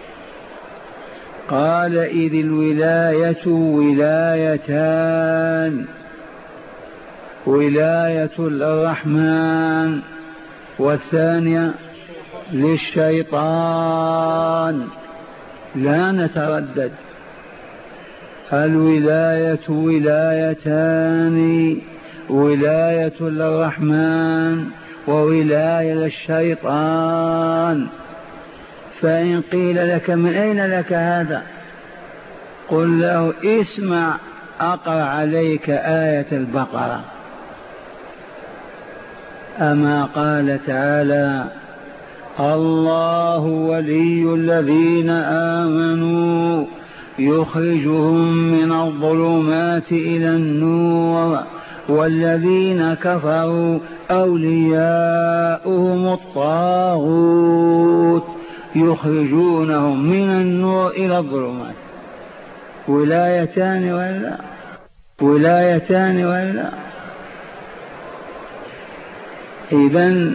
قال: إذ الولاية ولايتان: ولاية الرحمن والثانية للشيطان. لا نتردد، الولاية ولايتان: ولاية للرحمن وولاية للشيطان. فإن قيل لك من أين لك هذا؟ قل له: اسمع أقرأ عليك آية البقرة. أما قال تعالى: الله ولي الذين آمنوا يخرجهم من الظلمات إلى النور والذين كفروا أولياؤهم الطاغوت يخرجونهم من النور إلى الظلمات. ولايتان ولا ولايتان ولا إذن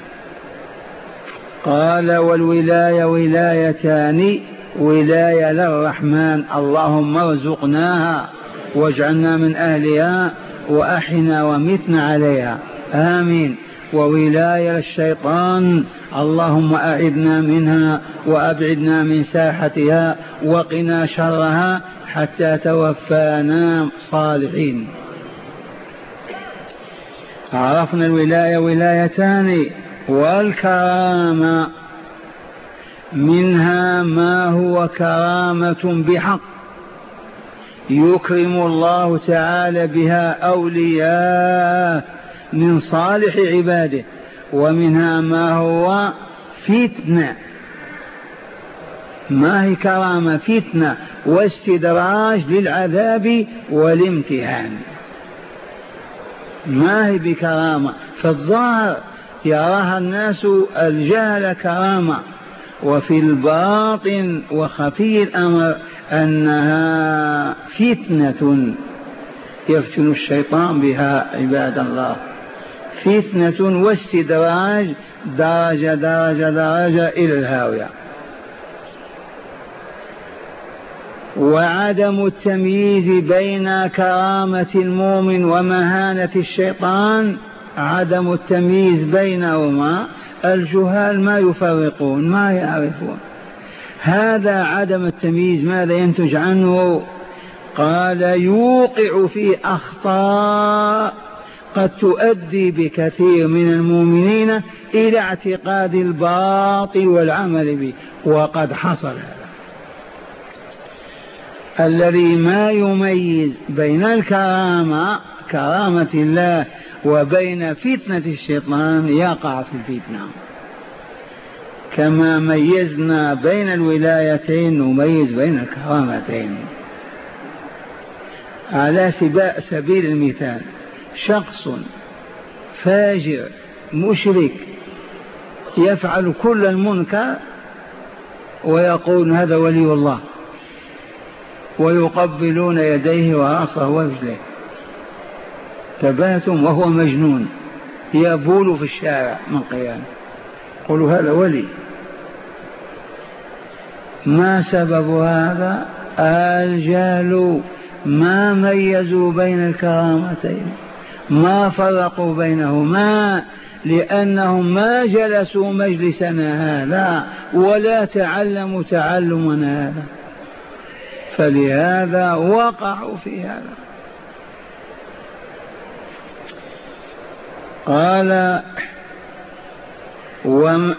قال: والولاية ولايتان: ولاية للرحمن، اللهم ارزقناها واجعلنا من أهلها وأحنا ومتنا عليها، آمين. وولاية للشيطان: اللهم أعذنا منها وأبعدنا من ساحتها وقنا شرها حتى توفانا صالحين. عرفنا الولاية ولايتان. والكرامة منها ما هو كرامة بحق يكرم الله تعالى بها أولياء من صالح عباده، ومنها ما هو فتنة. ما هي كرامة؟ فتنة واستدراج للعذاب والامتحان. ما هي بكرامة؟ فالظاهر يراها الناس الجهل كرامة، وفي الباطن وخفي الأمر أنها فتنة يفتن الشيطان بها عباد الله. فتنة واستدراج درجة درجة درجة إلى الهاوية. وعدم التمييز بين كرامة المؤمن ومهانة الشيطان، عدم التمييز بينهما، الجهال ما يفرقون ما يعرفون. هذا عدم التمييز ماذا ينتج عنه؟ قال: يوقع في أخطاء قد تؤدي بكثير من المؤمنين إلى اعتقاد الباطل والعمل به، وقد حصل هذا. الذي ما يميز بين الكرامة كرامة الله وبين فتنة الشيطان يقع في الفتنة. كما ميزنا بين الولايتين نميز بين الكرامتين. على سبيل المثال: شخص فاجر مشرك يفعل كل المنكر ويقول هذا ولي الله، ويقبلون يديه ورأسه ورجليه، تباتم وهو مجنون يبول في الشارع من قيام، قولوا هذا ولي. ما سبب هذا؟ الجهل. ما ميزوا بين الكرامتين، ما فرقوا بينهما، لأنهم ما جلسوا مجلسنا هذا ولا تعلموا تعلمنا هذا، فلهذا وقعوا في هذا. قال: وم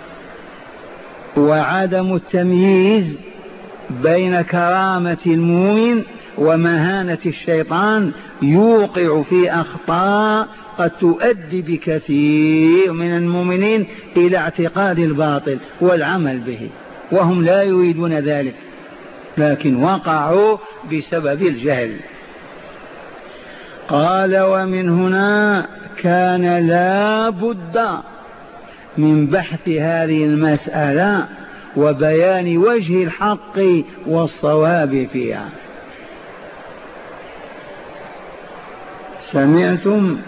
وعدم التمييز بين كرامة المؤمن ومهانة الشيطان يوقع في أخطاء قد تؤدي بكثير من المؤمنين إلى اعتقاد الباطل والعمل به، وهم لا يريدون ذلك، لكن وقعوا بسبب الجهل. قال ومن هنا كان لا بد من بحث هذه المسألة وبيان وجه الحق والصواب فيها. سمعتم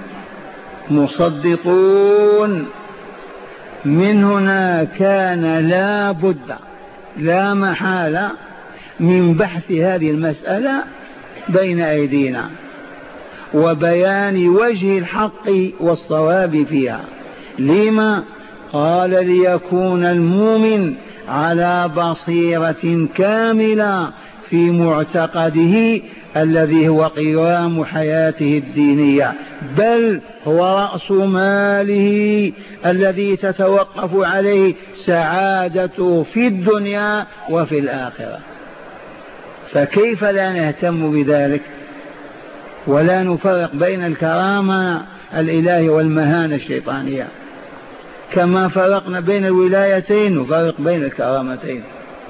مصدقون؟ من هنا كان لا بد لا محالة من بحث هذه المسألة بين أيدينا وبيان وجه الحق والصواب فيها. لما؟ قال ليكون المؤمن على بصيرة كاملة في معتقده الذي هو قوام حياته الدينية، بل هو رأس ماله الذي تتوقف عليه سعادته في الدنيا وفي الآخرة. فكيف لا نهتم بذلك ولا نفرق بين الكرامة الإله والمهانة الشيطانية؟ كما فرقنا بين الولايتين نفرق بين الكرامتين.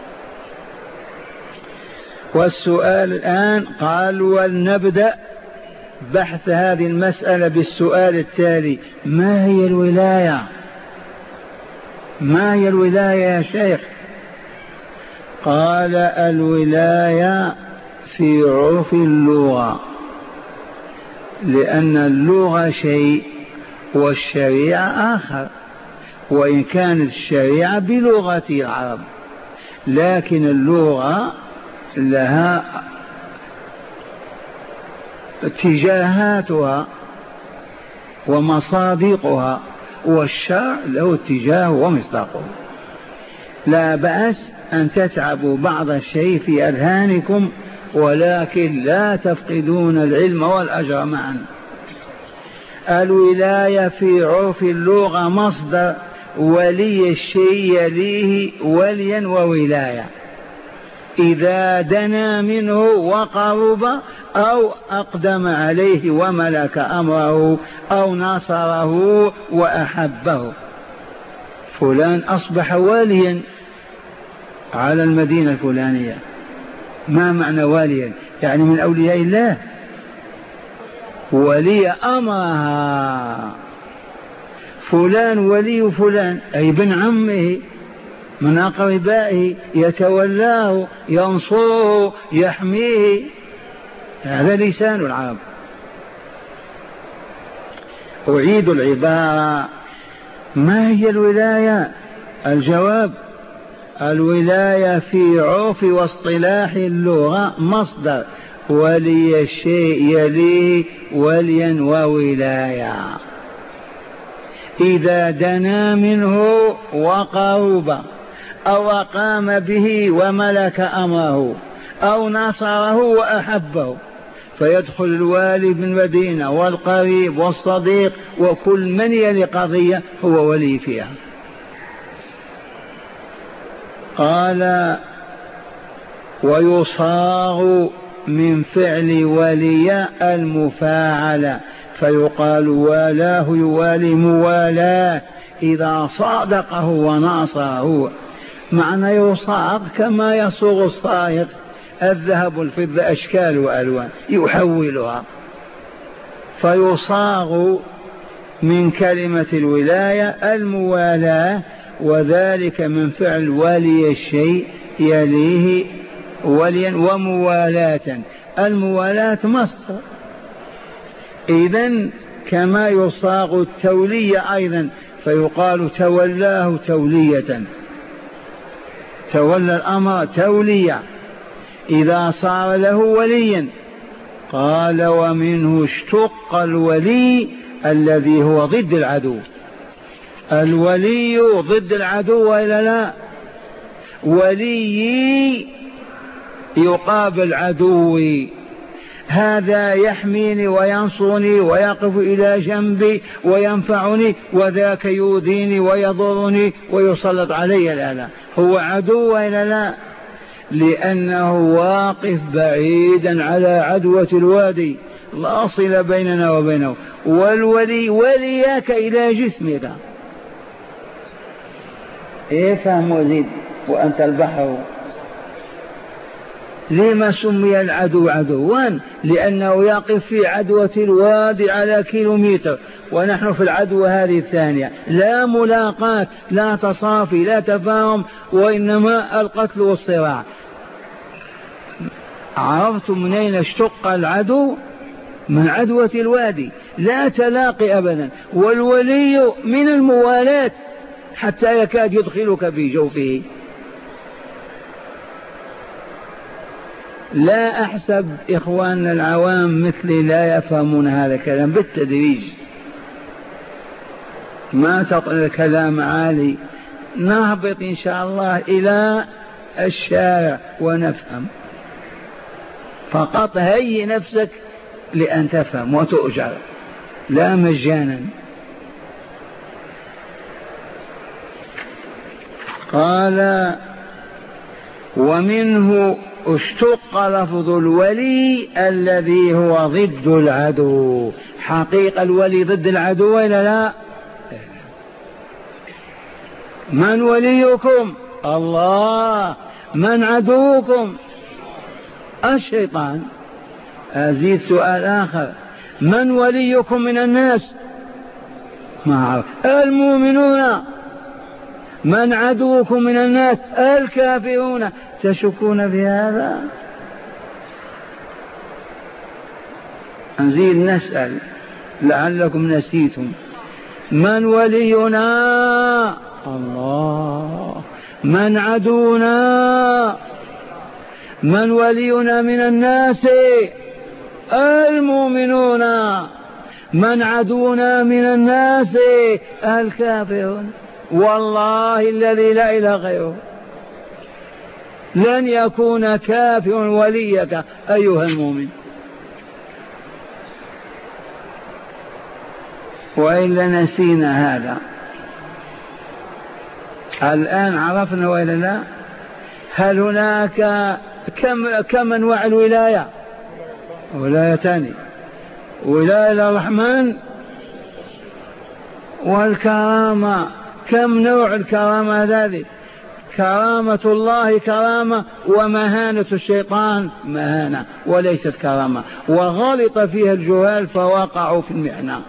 والسؤال الآن قال ولنبدأ بحث هذه المسألة بالسؤال التالي: ما هي الولاية؟ ما هي الولاية يا شيخ؟ قال الولاية في عرف اللغة، لأن اللغة شيء والشريعة آخر، وإن كانت الشريعة بلغة العرب، لكن اللغة لها اتجاهاتها ومصادقها، والشرع له اتجاه ومصداقه. لا بأس أن تتعبوا بعض الشيء في أذهانكم، ولكن لا تفقدون العلم والأجر معا. الولاية في عرف اللغة مصدر ولي الشيء يليه وليا وولاية، إذا دنا منه وقرب أو أقدم عليه وملك أمره أو نصره وأحبه. فلان أصبح واليا على المدينة الفلانية. ما معنى واليا؟ يعني من أولياء الله، ولي أمرها. فلان ولي فلان أي ابن عمه من أقربائه، يتولاه ينصره يحميه. هذا لسان العرب. أعيد العبارة: ما هي الولاية؟ الجواب: الولاية في عرف واصطلاح اللغة مصدر ولي الشيء يليه وليا وولاية، إذا دنا منه وقرب أو أقام به وملك أمره أو نصره وأحبه، فيدخل الوالي بالمدينة والقريب والصديق وكل من يلي قضية هو ولي فيها. قال: ويصاغ من فعل ولي المفاعلة، فيقال والاه يوالي موالاه إذا صادقه وناصره. معنى يصاغ كما يصوغ الصائغ الذهب والفضة أشكال وألوان يحولها، فيصاغ من كلمة الولاية الموالاة، وذلك من فعل ولي الشيء يليه وليا وموالاة. الموالاة مصدر. إذن كما يصاغ التولية أيضا، فيقال تولاه تولية، تولى الأمر تولية إذا صار له وليا. قال: ومنه اشتق الولي الذي هو ضد العدو. الولي ضد العدو وإلا لا؟ ولي يقابل عدوي، هذا يحميني وينصرني ويقف إلى جنبي وينفعني، وذاك يؤذيني ويضرني ويسلط علي الآلام. هو عدو وإلا لا؟ لأنه واقف بعيدا على عدوة الوادي، لا صلة بيننا وبينه، والولي ولياك إلى جسمك. إيه فهم وزيد وأنت البحر. لما سمي العدو عدوا؟ لأنه يقف في عدوة الوادي على كيلومتر، ونحن في العدوة هذه الثانية، لا ملاقاة، لا تصافي، لا تفاهم، وإنما القتل والصراع. عرفتم من أين اشتق العدو؟ من عدوة الوادي، لا تلاقي أبدا، والولي من الموالاة حتى يكاد يدخلك في جوفه. لا أحسب إخواننا العوام مثلي لا يفهمون هذا الكلام، بالتدريج، ما تطل الكلام عالي، نهبط إن شاء الله إلى الشارع ونفهم. فقط هيئ نفسك لأن تفهم وتؤجر، لا مجانا. قال ومنه اشتق لفظ الولي الذي هو ضد العدو. حقيقة الولي ضد العدو ولا لا؟ من وليكم؟ الله. من عدوكم؟ الشيطان. أزيد سؤال آخر، من وليكم من الناس؟ ما أعرف. المؤمنون. من عدوكم من الناس؟ الكافرون. تشكون في هذا؟ نزيد نسأل لعلكم نسيتم. من ولينا؟ الله. من عدونا؟ من ولينا من الناس؟ المؤمنون. من عدونا من الناس؟ الكافرون. والله الذي لا إله غيره لن يكون كافر وليك أيها المؤمن، وإلا نسينا هذا. الآن عرفنا وإلا لا؟ هل هناك كم, كم أنواع الولاية؟ ولايتان، ولاية الرحمن والكرامة. كم نوع الكرامة هذه؟ كرامة الله كرامة، ومهانة الشيطان مهانة وليست كرامة، وغلط فيها الجهال فوقعوا في المحنة.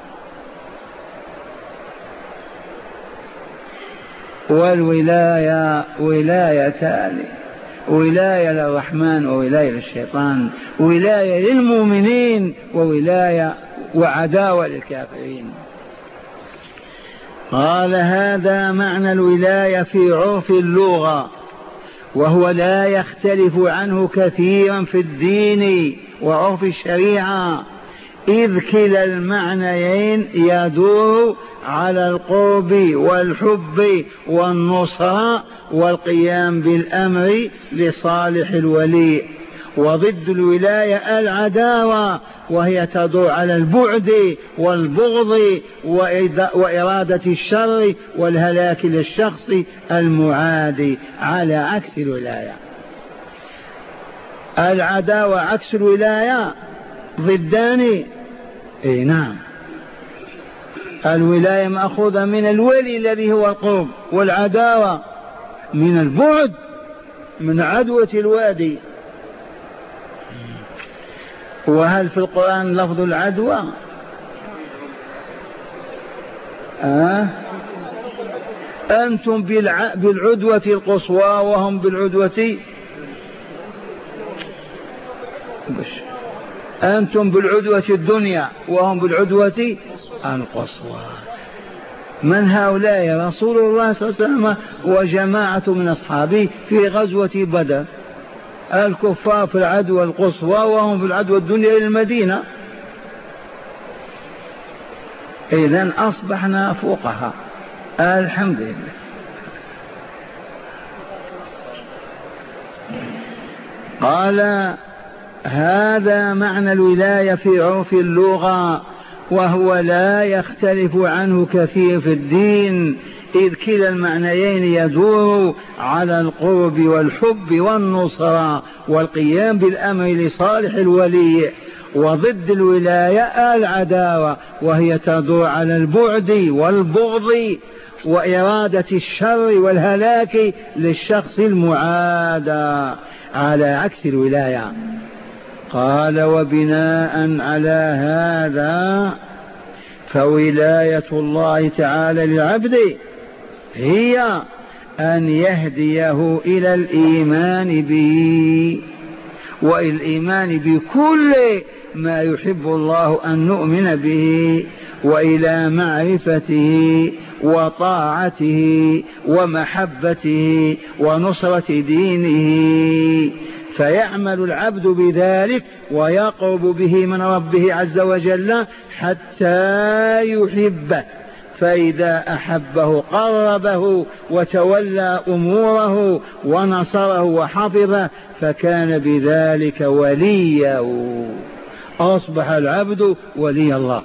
والولاية ولايتان، ولاية للرحمن وولاية للشيطان، ولاية للمؤمنين وولاية وعداوة للكافرين. قال هذا معنى الولاية في عرف اللغة، وهو لا يختلف عنه كثيرا في الدين وعرف الشريعة، إذ كلا المعنيين يدور على القرب والحب والنصرة والقيام بالأمر لصالح الولي. وضد الولاية العداوة، وهي تدور على البعد والبغض وإرادة الشر والهلاك للشخص المعادي، على عكس الولاية. العداوة عكس الولاية، ضدان. اي نعم. الولاية مأخوذة من الولي الذي هو القرب، والعداوة من البعد، من عدوة الوادي. وهل في القرآن لفظ العدوى؟ أه؟ أنتم بالعدوة القصوى وهم بالعدوة، أنتم بالعدوة الدنيا وهم بالعدوة القصوى. من هؤلاء؟ رسول الله صلى الله عليه وسلم وجماعة من أصحابه في غزوة بدر. الكفار في العدوى القصوى وهم في العدوى الدنيا إلى المدينة. إذن أصبحنا فقهاء الحمد لله. قال هذا معنى الولاية في عرف اللغة، وهو لا يختلف عنه كثير في الدين، إذ كلا المعنيين يدور على القرب والحب والنصرة والقيام بالأمر لصالح الولي. وضد الولاية العداوة، وهي تدور على البعد والبغض وإرادة الشر والهلاك للشخص المعادى، على عكس الولاية. قال: وبناء على هذا فولاية الله تعالى للعبد هي أن يهديه إلى الإيمان به وإلى الإيمان بكل ما يحب الله أن نؤمن به، وإلى معرفته وطاعته ومحبته ونصرة دينه، فيعمل العبد بذلك ويقرب به من ربه عز وجل حتى يحبه، فإذا أحبه قربه وتولى أموره ونصره وحفظه، فكان بذلك وليه، أصبح العبد ولي الله.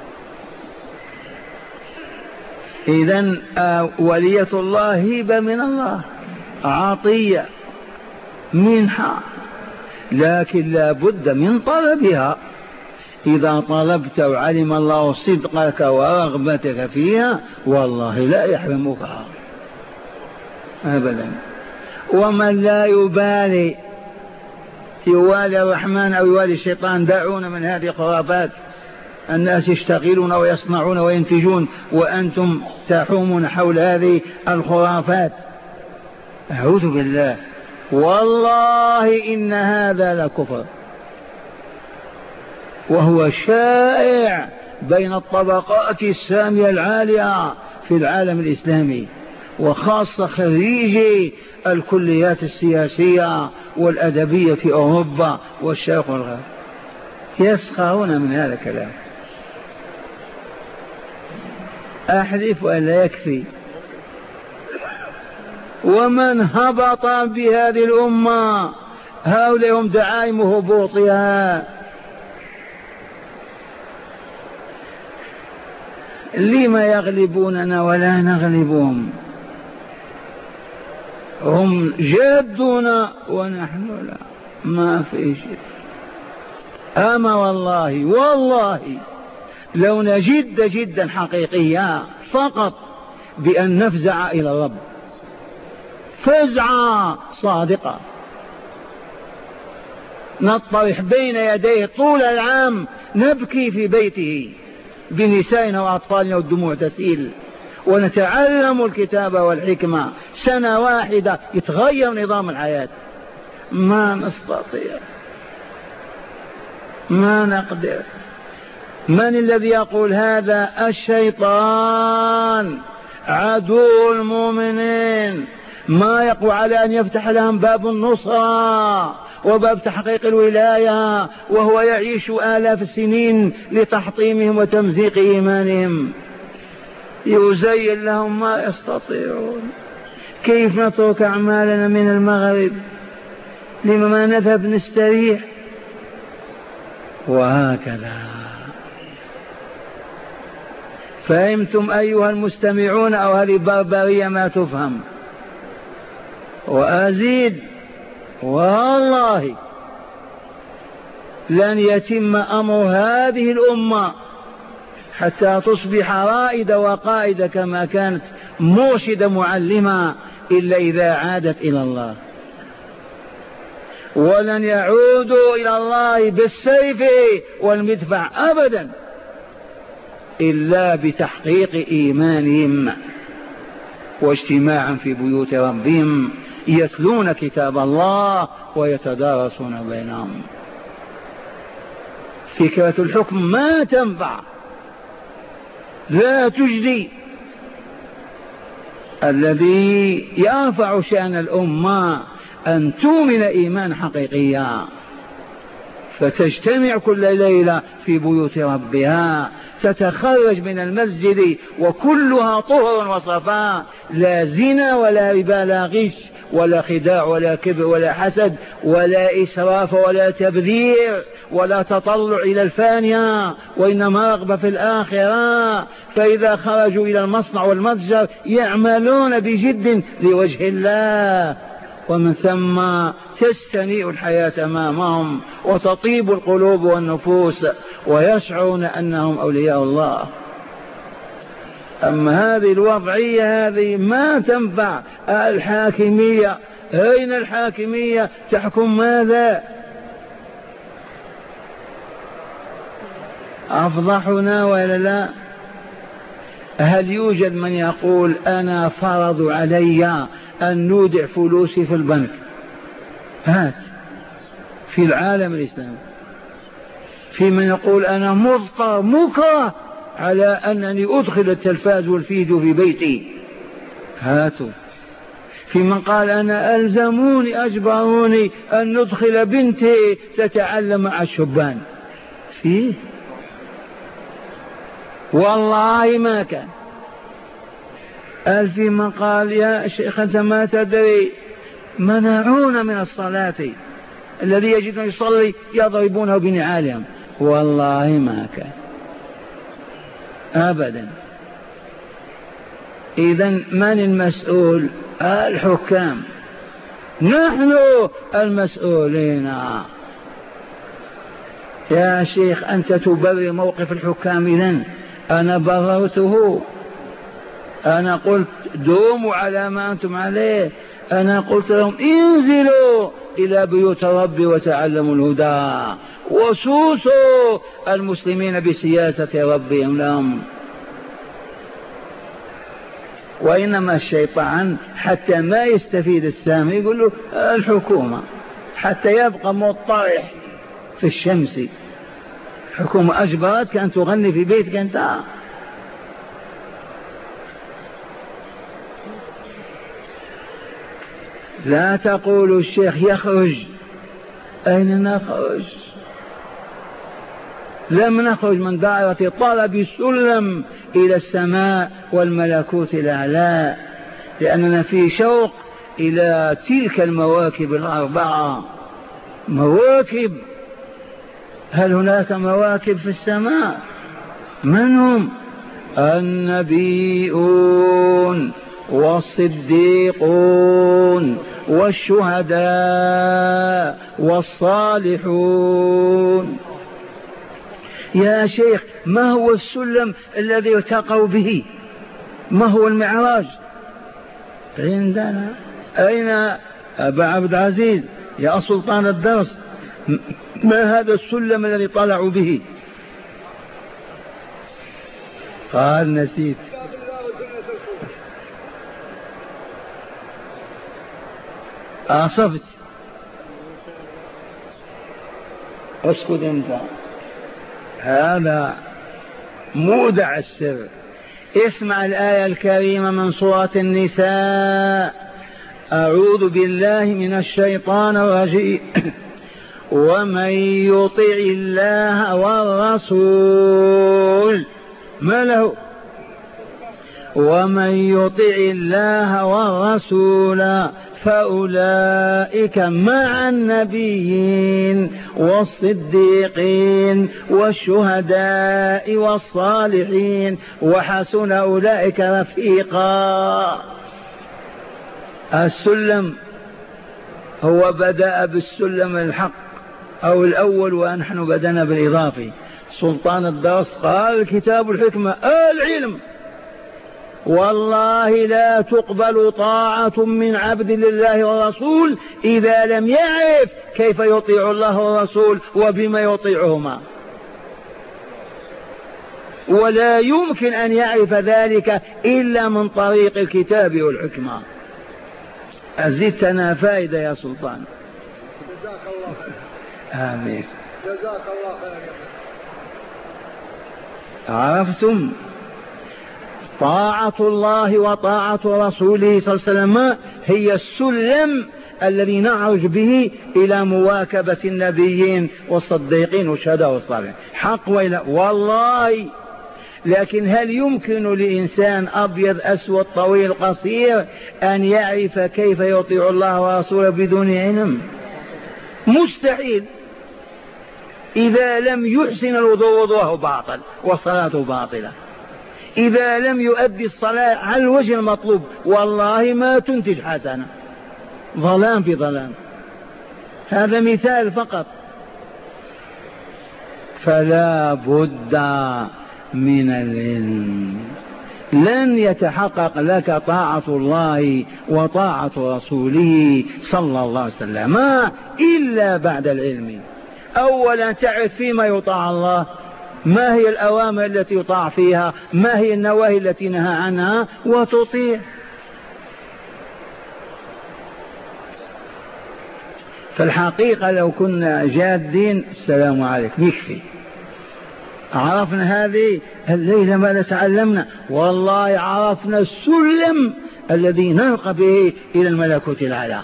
إذن ولية الله هبة من الله، عطية منحة، لكن لا بد من طلبها. إذا طلبت وعلم الله صدقك ورغبتك فيها والله لا يحرمك أبدا. ومن لا يبالي يوالي الرحمن أو يوالي الشيطان، دعونا من هذه الخرافات. الناس يشتغلون ويصنعون وينتجون وأنتم تحومون حول هذه الخرافات. أعوذ بالله، والله إن هذا لكفر، وهو شائع بين الطبقات السامية العالية في العالم الإسلامي، وخاصة خريجي الكليات السياسية والأدبية في أوروبا والشرق والغرب، يسخرون من هذا الكلام. أحلف ولا يكفي. ومن هبط بهذه الأمة هؤلاء هم دعائم هبوطها. لما يغلبوننا ولا نغلبهم؟ هم جادون ونحن لا، ما في شيء. أما والله والله لو نجد جدا حقيقيا فقط بأن نفزع إلى الرب فزعة صادقة، نطرح بين يديه طول العام، نبكي في بيته بنسائنا وأطفالنا والدموع تسيل، ونتعلم الكتاب والحكمة، سنة واحدة يتغير نظام الحياة. ما نستطيع، ما نقدر. من الذي يقول هذا؟ الشيطان عدو المؤمنين، ما يقوى على أن يفتح لهم باب النصرة وباب تحقيق الولاية، وهو يعيش آلاف السنين لتحطيمهم وتمزيق إيمانهم. يزين لهم ما يستطيعون. كيف نترك أعمالنا من المغرب؟ لما ما نذهب نستريح؟ وهكذا. فهمتم أيها المستمعون أو هذه بربرية ما تفهم؟ وأزيد، والله لن يتم أمر هذه الأمة حتى تصبح رائدة وقائدة كما كانت مرشدة معلمة إلا إذا عادت إلى الله. ولن يعودوا إلى الله بالسيف والمدفع أبدا إلا بتحقيق إيمانهم واجتماعا في بيوت ربهم يتلون كتاب الله ويتدارسون بينهم. فكرة الحكم ما تنفع، لا تجدي. الذي يرفع شأن الأمة أن تؤمن إيمان حقيقيا، فتجتمع كل ليلة في بيوت ربها، تتخرج من المسجد وكلها طهر وصفاء، لا زنا ولا ربا لا غش ولا خداع ولا كبر ولا حسد ولا إسراف ولا تبذير ولا تطلع إلى الفانية، وإنما رغبة في الآخرة. فإذا خرجوا إلى المصنع والمتجر يعملون بجد لوجه الله، ومن ثم تستنيء الحياة أمامهم وتطيب القلوب والنفوس ويشعرون أنهم أولياء الله. أما هذه الوضعية هذه ما تنفع. الحاكمية، أين الحاكمية؟ تحكم ماذا؟ أفضحنا ولا لا؟ هل يوجد من يقول أنا فرض علي أن نودع فلوسي في البنك؟ هات في العالم الإسلامي. في من يقول أنا مضطر مكره على أنني أدخل التلفاز والفيديو في بيتي؟ هاتوا. في من قال أنا ألزموني أجبروني أن ندخل بنتي تتعلم مع الشبان؟ فيه والله ما كان. قال في من قال يا شيخ أنت ما تدري منعونا من الصلاة، الذي يجد أن يصلي يضربونه بنعالهم. والله ما كان أبدا. إذن من المسؤول؟ الحكام، نحن المسؤولين. يا شيخ أنت تبرر موقف الحكام. إذن أنا بررته، أنا قلت دوموا على ما أنتم عليه. أنا قلت لهم انزلوا إلى بيوت ربي وتعلموا الهدى وسوسوا المسلمين بسياسة ربهم لهم. وإنما الشيطان حتى ما يستفيد السامع يقول له الحكومة، حتى يبقى مطرح في الشمس. الحكومة أجبرتك أن تغني في بيتك أنت. لا تقولوا الشيخ يخرج. أين نخرج؟ لم نخرج من دائرة طلب السلم إلى السماء والملكوت الأعلى، لأننا في شوق إلى تلك المواكب الأربعة. مواكب، هل هناك مواكب في السماء؟ من هم؟ النبيون والصديقون والشهداء والصالحون. يا شيخ ما هو السلم الذي ارتقوا به؟ ما هو المعراج؟ عندنا. أين أبا عبد العزيز يا سلطان الدرس؟ ما هذا السلم الذي طلعوا به؟ قال نسيت. أصبت. اسكت انت، هذا مودع السر. اسمع الآية الكريمة من سورة النساء: أعوذ بالله من الشيطان الرجيم ومن يطع الله والرسول ما له ومن يطع الله والرسول فأولئك مع النبيين والصديقين والشهداء والصالحين وحسن أولئك رفيقا. السلم هو بدأ بالسلم الحق أو الأول ونحن بدأنا بالإضافي. سلطان الدرس قال كتاب الحكمة العلم. والله لا تقبل طاعة من عبد لله والرسول إذا لم يعرف كيف يطيع الله والرسول وبما يطيعهما، ولا يمكن أن يعرف ذلك إلا من طريق الكتاب والحكمة. أزدتنا فائدة يا سلطان. جزاك الله خير. آمين. جزاك الله خير. عرفتم؟ طاعة الله وطاعة رسوله صلى الله عليه وسلم هي السلم الذي نعرج به إلى مواكبة النبيين والصديقين والشهداء والصالحين. حق وإلا والله. لكن هل يمكن لإنسان أبيض أسود طويل قصير أن يعرف كيف يطيع الله ورسوله بدون علم؟ مستحيل. إذا لم يحسن الوضوء وضوءه باطل وصلاته باطلة. إذا لم يؤدي الصلاة على الوجه المطلوب والله ما تنتج حسنة. ظلام في ظلام. هذا مثال فقط. فلا بد من العلم. لن يتحقق لك طاعة الله وطاعة رسوله صلى الله عليه وسلم إلا بعد العلم. أولا تعرف فيما يطاع الله، ما هي الأوامر التي يطاع فيها، ما هي النواهي التي نهى عنها، وتطيع. فالحقيقة لو كنا جادين السلام عليكم يكفي. عرفنا هذه الليلة ماذا تعلمنا؟ والله عرفنا السلم الذي نرقى به إلى الملكوت الأعلى.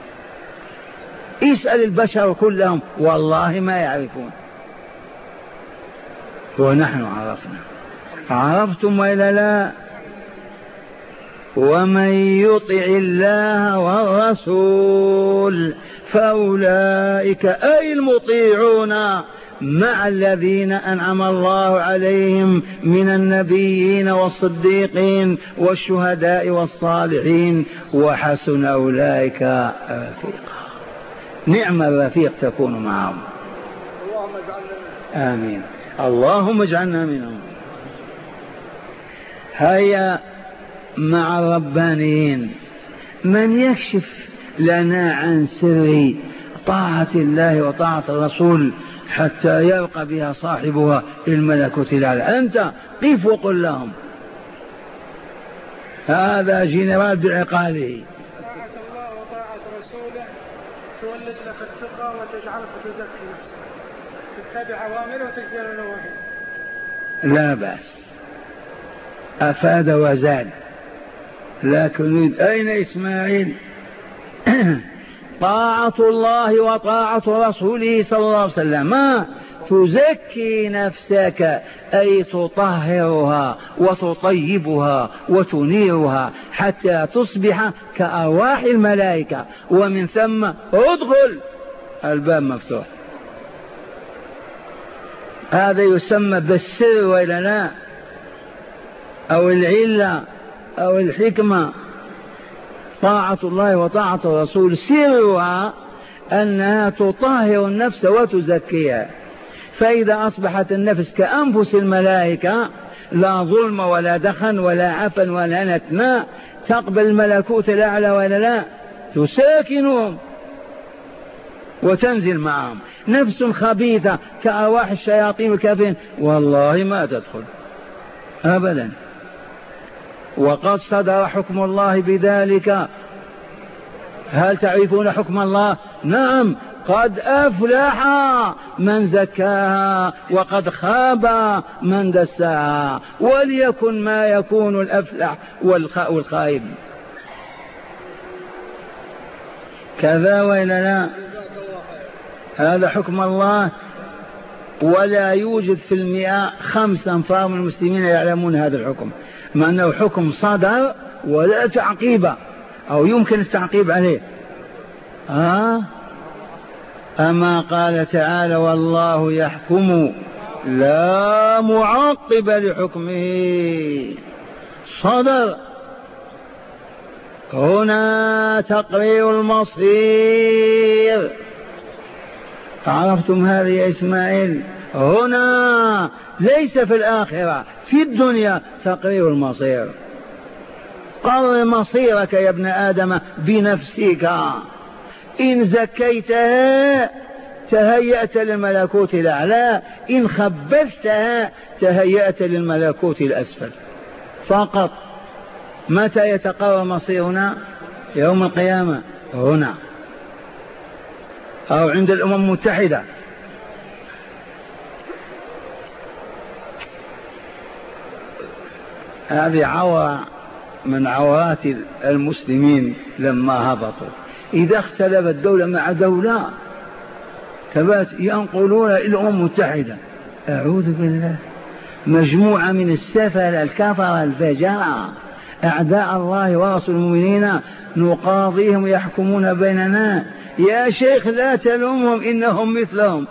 اسأل البشر كلهم والله ما يعرفون، ونحن عرفنا. عرفتم وإلا لا؟ ومن يطع الله والرسول فأولئك أي المطيعون مع الذين أنعم الله عليهم من النبيين والصديقين والشهداء والصالحين وحسن أولئك رفيقا. نعم الرفيق تكون معهم. اللهم اجعلنا آمين. اللهم اجعلنا منهم. هيا مع الربانيين من يكشف لنا عن سر طاعة الله وطاعة الرسول حتى يلقى بها صاحبها الملكوت الأعلى. أنت قف وقل لهم هذا جنرال بعقاله. طاعة الله وطاعة رسوله تولد لك التقى وتجعلك تزكي نفسك، تتبع أوامره وتجتنب نواهيه. لا بأس، أفاد وزاد. لكن نريد أين إسماعيل؟ طاعة الله وطاعة رسوله صلى الله عليه وسلم ما تزكي نفسك، أي تطهرها وتطيبها وتنيرها حتى تصبح كأرواح الملائكة، ومن ثم ادخل الباب مفتوح. هذا يسمى بالسر وإلا لا؟ أو العلة أو الحكمة. طاعة الله وطاعة الرسول سرها أنها تطهر النفس وتزكيها، فإذا أصبحت النفس كأنفس الملائكة لا ظلم ولا دخن ولا عفن ولا نتنا، تقبل الملكوت الأعلى ولا لا؟ تساكنهم وتنزل معهم. نفس خبيثة كأرواح الشياطين والكافرين والله ما تدخل أبدا. وقد صدر حكم الله بذلك. هل تعرفون حكم الله؟ نعم. قد أفلح من زكاها وقد خاب من دساها، وليكن ما يكون الأفلح والخائب. كذا وإلا لا؟ هذا حكم الله. ولا يوجد في المئة خمس أنفار من المسلمين يعلمون هذا الحكم، مع أنه حكم صدر ولا تعقيب أو يمكن التعقيب عليه. آه؟ أما قال تعالى والله يحكم لا معقب لحكمه. صدر. هنا تقرير المصير. عرفتم هذه يا إسماعيل؟ هنا ليس في الآخرة، في الدنيا تقرير المصير. قرر مصيرك يا ابن آدم بنفسك. إن زكيتها تهيأت للملكوت الأعلى، إن خبثتها تهيأت للملكوت الأسفل فقط. متى يتقرر مصيرنا؟ يوم القيامة، هنا أو عند الأمم المتحدة. هذه عورة من عورات المسلمين لما هبطوا. إذا اختلفت دولة مع دولة ثبات ينقلون إلى الأمم المتحدة. أعوذ بالله. مجموعة من السفل الكفر الفجار أعداء الله ورسول المؤمنين نقاضيهم يحكمون بيننا. يا شيخ لا تلومهم إنهم مثلهم.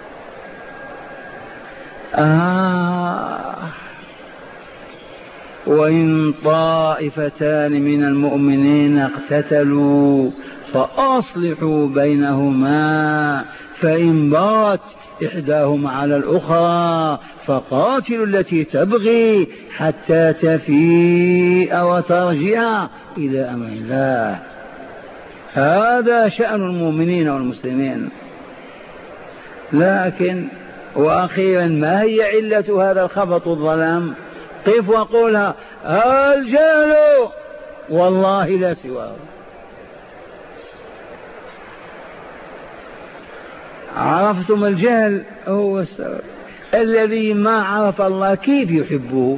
آه وإن طائفتان من المؤمنين اقتتلوا فأصلحوا بينهما فإن بغت إحداهما على الأخرى فقاتلوا التي تبغي حتى تفيء وترجع إلى أمر الله. هذا شأن المؤمنين والمسلمين. لكن وأخيرا ما هي علة هذا الخبط الظلام؟ قف وقولها الجهل والله لا سواه. عرفتم الجهل هو السبب. الذي ما عرف الله كيف يحبه؟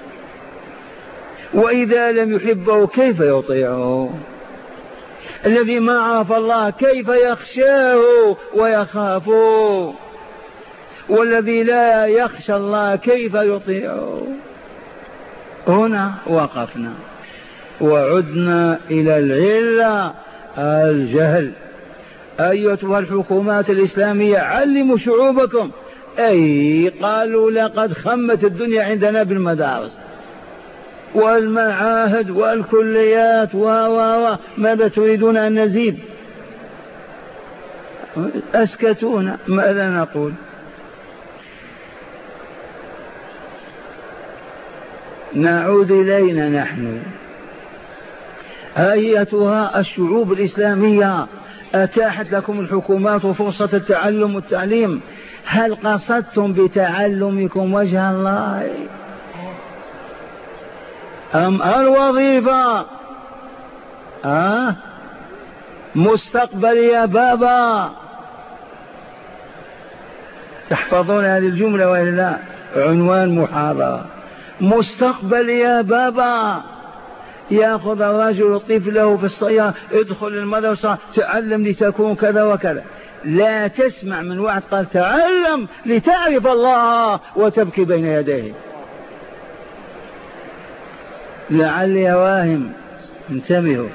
وإذا لم يحبه كيف يطيعه؟ الذي ما عرف الله كيف يخشاه ويخافه؟ والذي لا يخشى الله كيف يطيعه؟ هنا وقفنا وعدنا إلى العلة الجهل. أيتها الحكومات الإسلامية علموا شعوبكم. أي قالوا لقد خمت الدنيا عندنا بالمدارس والمعاهد والكليات و و ماذا تريدون أن نزيد؟ أسكتونا، ماذا نقول؟ نعود إلينا نحن. أيتها الشعوب الإسلامية أتاحت لكم الحكومات فرصة التعلم والتعليم، هل قصدتم بتعلمكم وجه الله أم الوظيفة؟ أه؟ مستقبل يا بابا. تحفظون هذه الجملة وإلا لا؟ عنوان محاضرة. مستقبل يا بابا. يأخذ الرجل طفله في السيارة، ادخل المدرسة تعلم لتكون كذا وكذا. لا تسمع من واحد قال تعلم لتعرف الله وتبكي بين يديه. لعلي واهم، انتبهوا.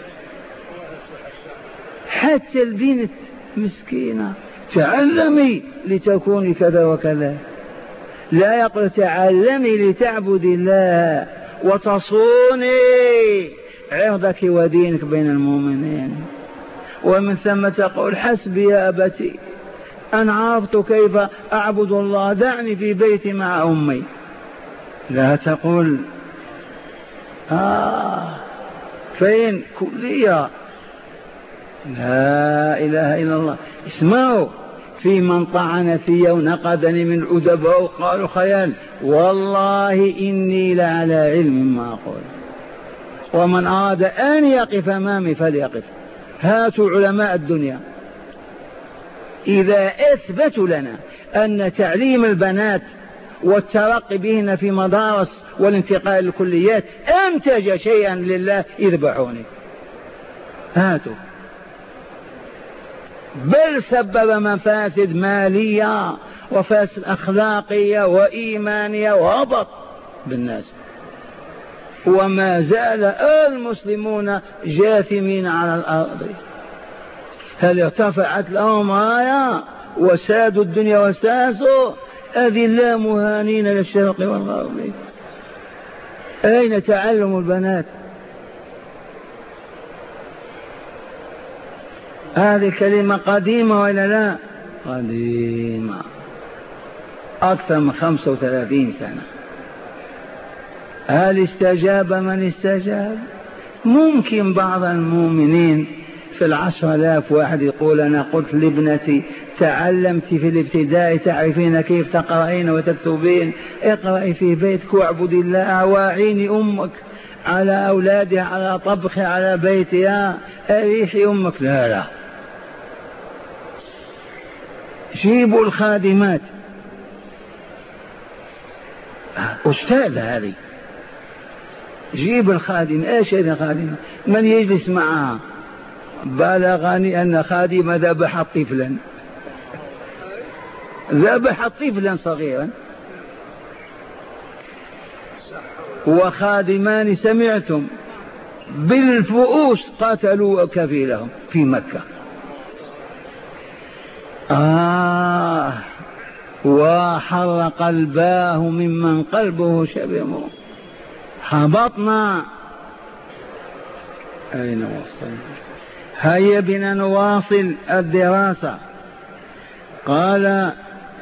حتى البنت مسكينة تعلمي لتكوني كذا وكذا، لا يقول تعلمي لتعبد الله وتصوني عرضك ودينك بين المؤمنين. ومن ثم تقول حسبي يا أبتي أن عرفت كيف أعبد الله، دعني في بيتي مع أمي. لا تقول آه فين كلية. لا إله إلا الله. اسمعوا، في من طعن في ونقدني من الأدباء قالوا خيال، والله إني لعلى علم ما أقول. ومن أراد أن يقف أمامي فليقف. هاتوا علماء الدنيا إذا أثبتوا لنا أن تعليم البنات والترقي بهن في مدارس والانتقال للكليات أنتج شيئا لله اذبحوني. هاتوا. بل سبب مفاسد مالية وفاسد أخلاقية وإيمانية وهبط بالناس. وما زال المسلمون جاثمين على الأرض. هل ارتفعت لهم راية وسادوا الدنيا وساسوا؟ أذلاء مهانين للشرق والغرب. أين تعلم البنات؟ هذه كلمة قديمة ولا لا؟ قديمة، أكثر من خمسة وثلاثين سنة. هل استجاب من استجاب؟ ممكن بعض المؤمنين في العشر آلاف واحد يقول أنا قلت لابنتي تعلمت في الابتدائي تعرفين كيف تقرأين وتكتبين، اقرأي في بيتك واعبدي الله واعيني أمك على أولادها على طبخها على بيتها، أريحي أمك. لا لا، جيبوا الخادمات. أستاذ هذه، جيب الخادم. ايش هذا خادمة؟ من يجلس معها؟ بلغني أن خادمة ذبحت طفلا، ذبحت طفلا صغيرا. وخادمان سمعتم بالفؤوس قتلوا كفيلهم في مكة. آه وحر قلباه ممن قلبه شبم. هبطنا. أين وصلنا؟ هيا بنا نواصل الدراسة. قال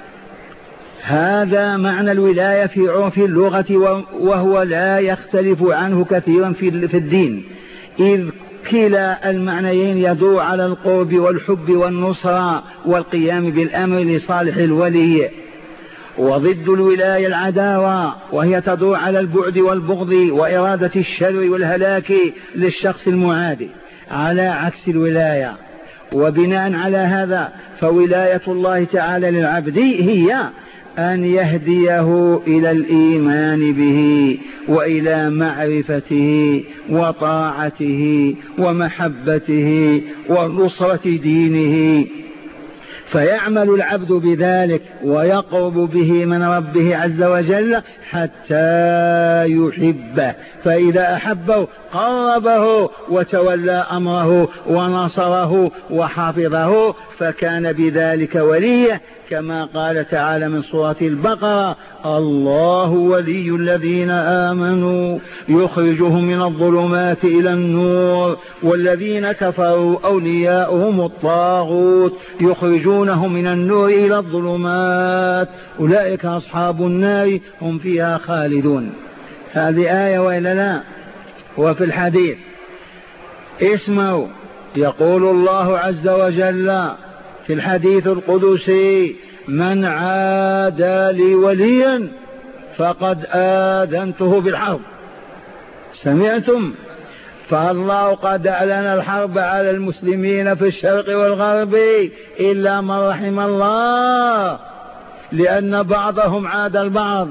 هذا معنى الولاية في عرف اللغة، وهو لا يختلف عنه كثيرا في الدين، إذ كلا المعنيين يدور على القرب والحب والنصرة والقيام بالأمر لصالح الولي. وضد الولاية العداوة، وهي تدور على البعد والبغض وإرادة الشر والهلاك للشخص المعادي، على عكس الولاية. وبناء على هذا فولاية الله تعالى للعبد هي أن يهديه إلى الإيمان به وإلى معرفته وطاعته ومحبته ونصرة دينه، فيعمل العبد بذلك ويقرب به من ربه عز وجل حتى يحبه، فإذا أحبه قربه وتولى أمره ونصره وحافظه، فكان بذلك وليه، كما قال تعالى من سورة البقرة: الله ولي الذين آمنوا يخرجهم من الظلمات إلى النور والذين كفروا أولياؤهم الطاغوت يخرجونهم من النور إلى الظلمات أولئك أصحاب النار هم فيها خالدون. هذه آية وإلا لا؟ وفي الحديث اسمعوا، يقول الله عز وجل في الحديث القدسي: من عادى لي وليا فقد آذنته بالحرب. سمعتم؟ فالله قد أعلن الحرب على المسلمين في الشرق والغرب إلا من رحم الله، لأن بعضهم عاد البعض.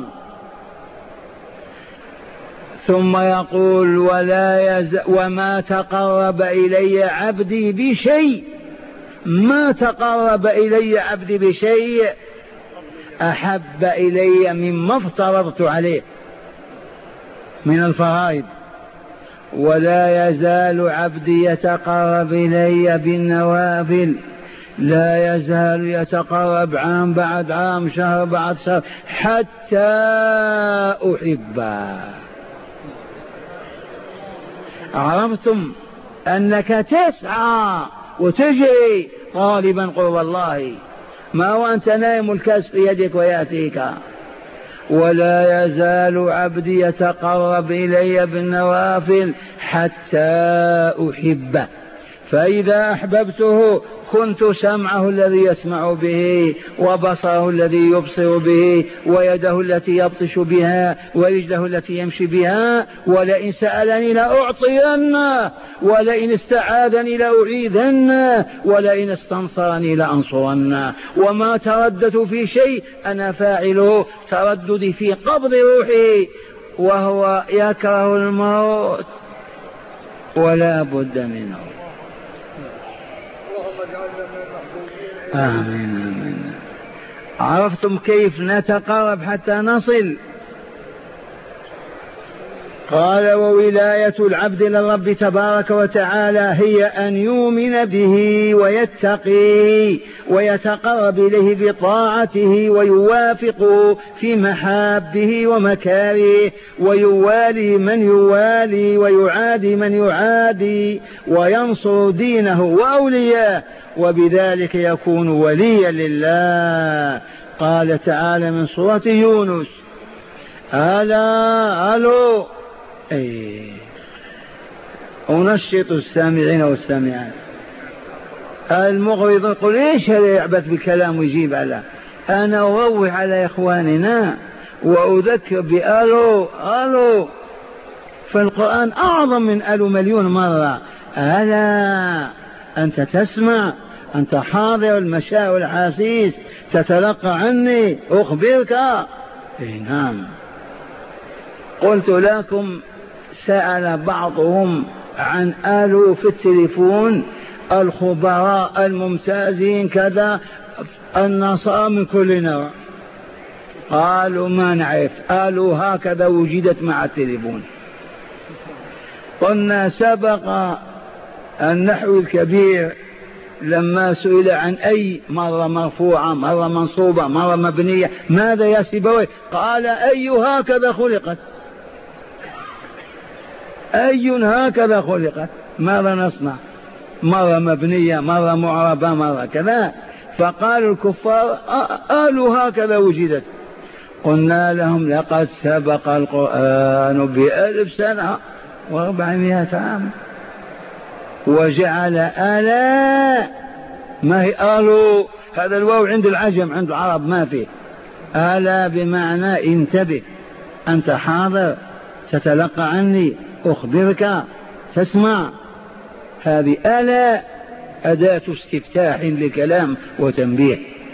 ثم يقول: ولا يز... وما تقرب إلي عبدي بشيء، ما تقرب إلي عبدي بشيء أحب إلي مما افترضت عليه من الفرائض، ولا يزال عبدي يتقرب إلي بالنوافل، لا يزال يتقرب عام بعد عام، شهر بعد شهر، حتى أحبه. عرفتم أنك تسعى وتجري طالبا قرب الله، ما وأنت نائم الكاس في يدك ويأتيك. ولا يزال عبدي يتقرب إلي بالنوافل حتى أحبه، فإذا أحببته كنت سمعه الذي يسمع به، وبصره الذي يبصر به، ويده التي يبطش بها، ورجله التي يمشي بها. ولئن سألني لأعطينه، ولئن استعاذني لأعيذنه، ولئن استنصرني لأنصرنه. وما ترددت في شيء أنا فاعله، ترددي في قبض روحي، وهو يكره الموت ولا بد منه. آمين آمين. عرفتم كيف نتقرب حتى نصل؟ قال: وولاية العبد للرب تبارك وتعالى هي أن يؤمن به ويتقي ويتقرب إليه بطاعته، ويوافقه في محابه ومكاره، ويوالي من يوالي ويعادي من يعادي، وينصر دينه وأولياءه، وبذلك يكون وليا لله. قال تعالى من سورة يونس: ألا ألو أي أنشط السامعين والسامعات. المغرض يقول: إيش هذا يعبث بالكلام ويجيب على؟ أنا أروح على إخواننا وأذكر بألو ألو، فالقرآن أعظم من ألو مليون مرة. ألا أنت تسمع، أنت حاضر المشاعر والأحاسيس، تتلقى عني، أخبرك. إيه نعم. قلت لكم سأل بعضهم عن ألو في التليفون، الخبراء الممتازين كذا، النصارى من كل نوع، قالوا ما نعرف ألو هكذا وجدت مع التليفون. قلنا سبق النحو الكبير لما سئل عن أي، مرة مرفوعة مرة منصوبة مرة مبنية، ماذا يا سيبويه؟ قال أي هكذا خلقت. أي هكذا خلقت، ماذا نصنع؟ مرة مبنية، مرة معربة، مرة كذا. فقالوا الكفار قالوا هكذا وجدت. قلنا لهم لقد سبق القرآن بألف سنة وأربعمائة عام وجعل آلاء، ما هي آلو، هذا الواو عند العجم، عند العرب ما فيه. آلا بمعنى انتبه، أنت حاضر، تتلقى عني، أخبرك، تسمع. هذه آلا أداة استفتاح للكلام وتنبيه.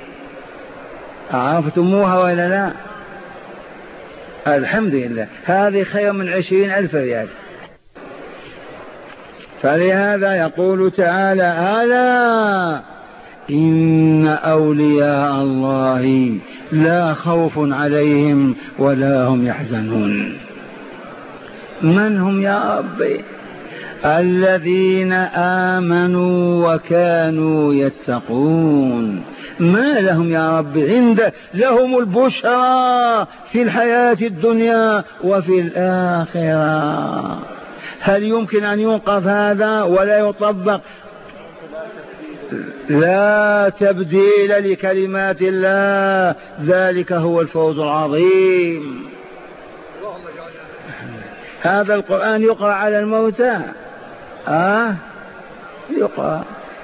عرفتموها ولا لا؟ الحمد لله، هذه خير من عشرين ألف ريال. فلهذا يقول تعالى: ألا إن أولياء الله لا خوف عليهم ولا هم يحزنون. من هم يا ربي؟ الذين آمنوا وكانوا يتقون. ما لهم يا رب عند لهم البشرى في الحياة الدنيا وفي الآخرة. هل يمكن أن ينقض هذا ولا يطبق؟ لا تبديل لكلمات الله، ذلك هو الفوز العظيم. هذا القرآن يقرأ على الموتى، آه يقرأ،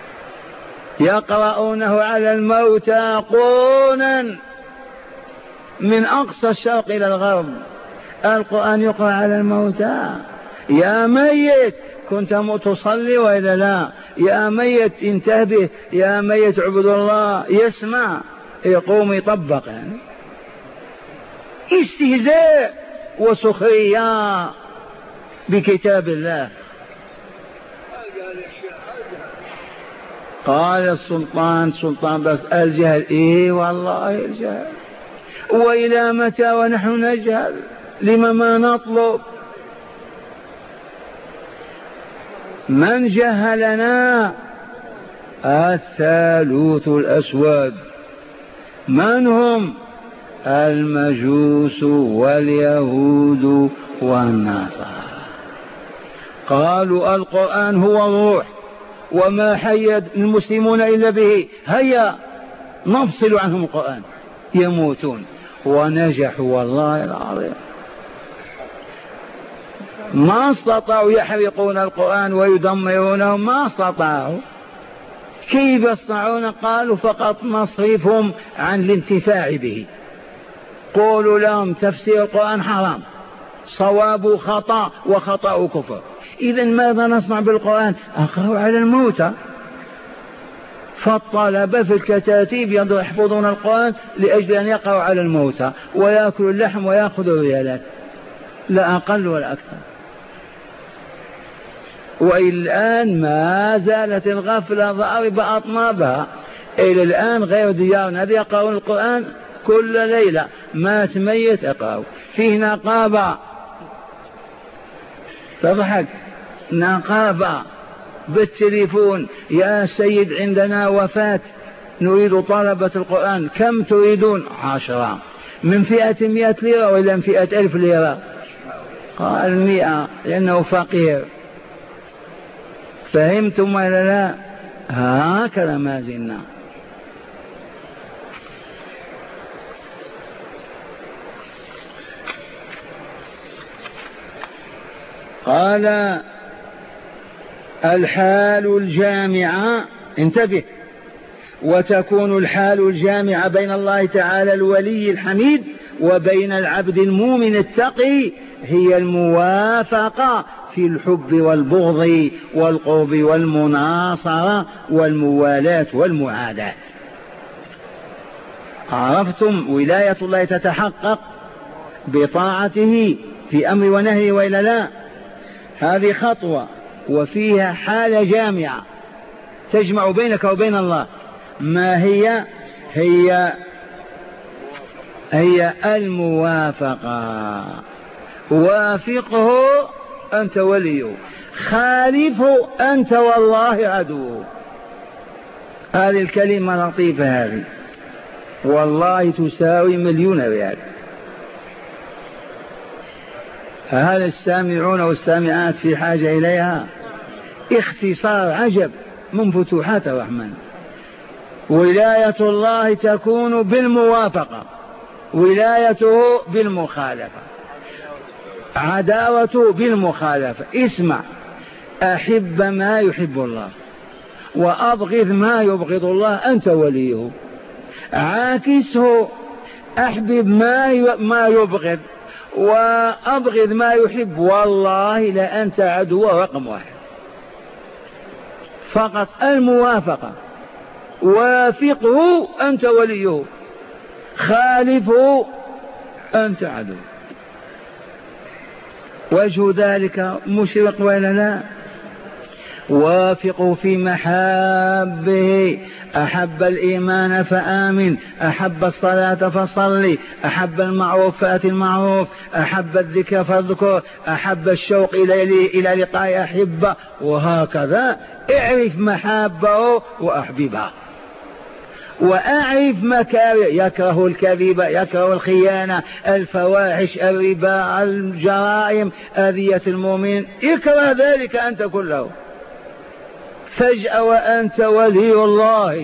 يقرؤونه على الموتى قونا من أقصى الشرق إلى الغرب. القرآن يقرأ على الموتى. يا ميت كنت تصلي وإلا لا؟ يا ميت انتبه، يا ميت اعبد الله، يسمع، يقوم يطبق. يعني استهزاء وسخرية بكتاب الله. قال السلطان سلطان بس الجهل، ايه والله الجهل. وإلى متى ونحن نجهل؟ لما ما نطلب؟ من جهلنا؟ الثالوث الأسود. من هم؟ المجوس واليهود والنصارى. قالوا القرآن هو الروح وما حيد المسلمون إلا به، هيا نفصل عنهم القرآن، يموتون. ونجحوا والله العظيم، ما استطاعوا يحرقون القرآن ويدمرونه، ما استطاعوا. كيف يصنعون؟ قالوا فقط نصرفهم عن الانتفاع به. قولوا لهم تفسير القرآن حرام، صواب خطأ وخطأ كفر. إذن ماذا نصنع بالقرآن؟ أقرأوا على الموتى. فالطلبة في الكتاتيب يحفظون القرآن لأجل أن يقرأوا على الموتى ويأكلوا اللحم ويأخذوا الريالات، لا أقل ولا أكثر. والآن ما زالت الغفلة ضاربة أطنابها إلى الآن. غير ديارنا هذه يقرؤون القرآن كل ليلة، مات ميت أقرأوا. فيه نقابة، تضحك، نقابة بالتليفون: يا سيد عندنا وفاة نريد طلبة القرآن، كم تريدون؟ عشرة. من فئة مئة ليرة وإلى من فئة ألف ليرة؟ قال مئة لأنه فقير. فهمتم ولا لا؟ هكذا ما زلنا. قال الحال الجامعة، انتبه، وتكون الحال الجامعة بين الله تعالى الولي الحميد وبين العبد المؤمن التقي هي الموافقة في الحب والبغض والقرب والمناصرة والموالاة والمعاداة. عرفتم؟ ولاية الله تتحقق بطاعته في أمر ونهي وإلا لا؟ هذه خطوة، وفيها حالة جامعة تجمع بينك وبين الله. ما هي؟ هي هي الموافقة. وافقه أنت وليه، خالفه أنت والله عدوه. هذه الكلمة لطيفة، هذه والله تساوي مليون ريال. هل السامعون والسامعات في حاجة إليها؟ اختصار عجب من فتوحات الرحمن. ولاية الله تكون بالموافقة، ولايته بالمخالفة، عداوته بالمخالفة. اسمع، أحب ما يحب الله وأبغض ما يبغض الله، أنت وليه. عاكسه، أحبب ما ما يبغض وأبغض ما يحب، والله لأنت عدو رقم واحد. فقط الموافقة، وافقه أنت وليه، خالفه أنت عدو. وجه ذلك مشرق ولا لا؟ وافقوا في محابه، أحب الإيمان فآمن، أحب الصلاة فصلي، أحب المعروف فأت المعروف، أحب الذكر فاذكر، أحب الشوق إلى إلى لقاء أحبه، وهكذا. اعرف محابه وأحببها، وأعرف مكاره، يكره الكذب، يكره الخيانة، الفواحش، الربا، الجرائم، أذية المؤمن، اكره ذلك أنت كله فجأة وأنت ولي الله.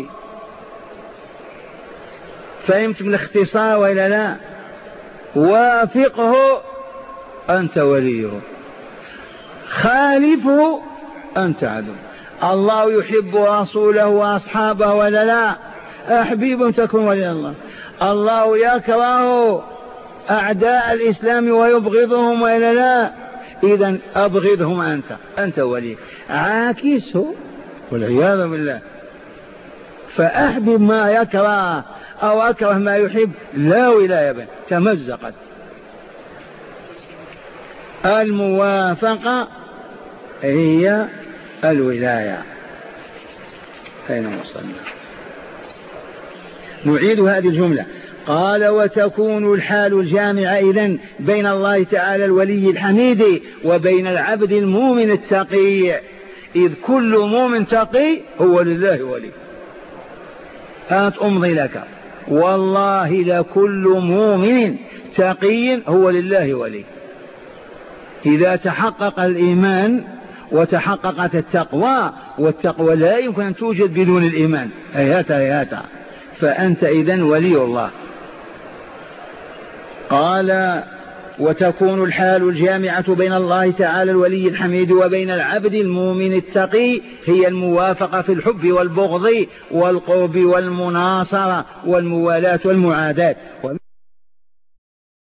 فهمت من الاختصار وإلا لا؟ وافقه أنت وليه، خالفه أنت عدو. الله يحب رسوله وأصحابه ولا لا؟ أحبيب تكون ولي الله. الله يكره أعداء الإسلام ويبغضهم ولا لا؟ إذن أبغضهم أنت، أنت ولي. عاكسه والعياذ بالله. فأحبب ما يكره أو أكره ما يحب، لا ولاية به، تمزقت. الموافقة هي الولاية. أين وصلنا؟ نعيد هذه الجملة. قال: وتكون الحال الجامعة إذن بين الله تعالى الولي الحميد وبين العبد المؤمن التقي، إذ كل مؤمن تقي هو لله ولي. هات أمضي لك، والله لكل مؤمن تقي هو لله ولي. إذا تحقق الإيمان وتحققت التقوى، والتقوى لا يمكن أن توجد بدون الإيمان، هيهات هيهات، فأنت إذن ولي الله. قال: وتكون الحال الجامعة بين الله تعالى الولي الحميد وبين العبد المؤمن التقي هي الموافقة في الحب والبغض والقرب والمناصرة والموالاة والمعاداة.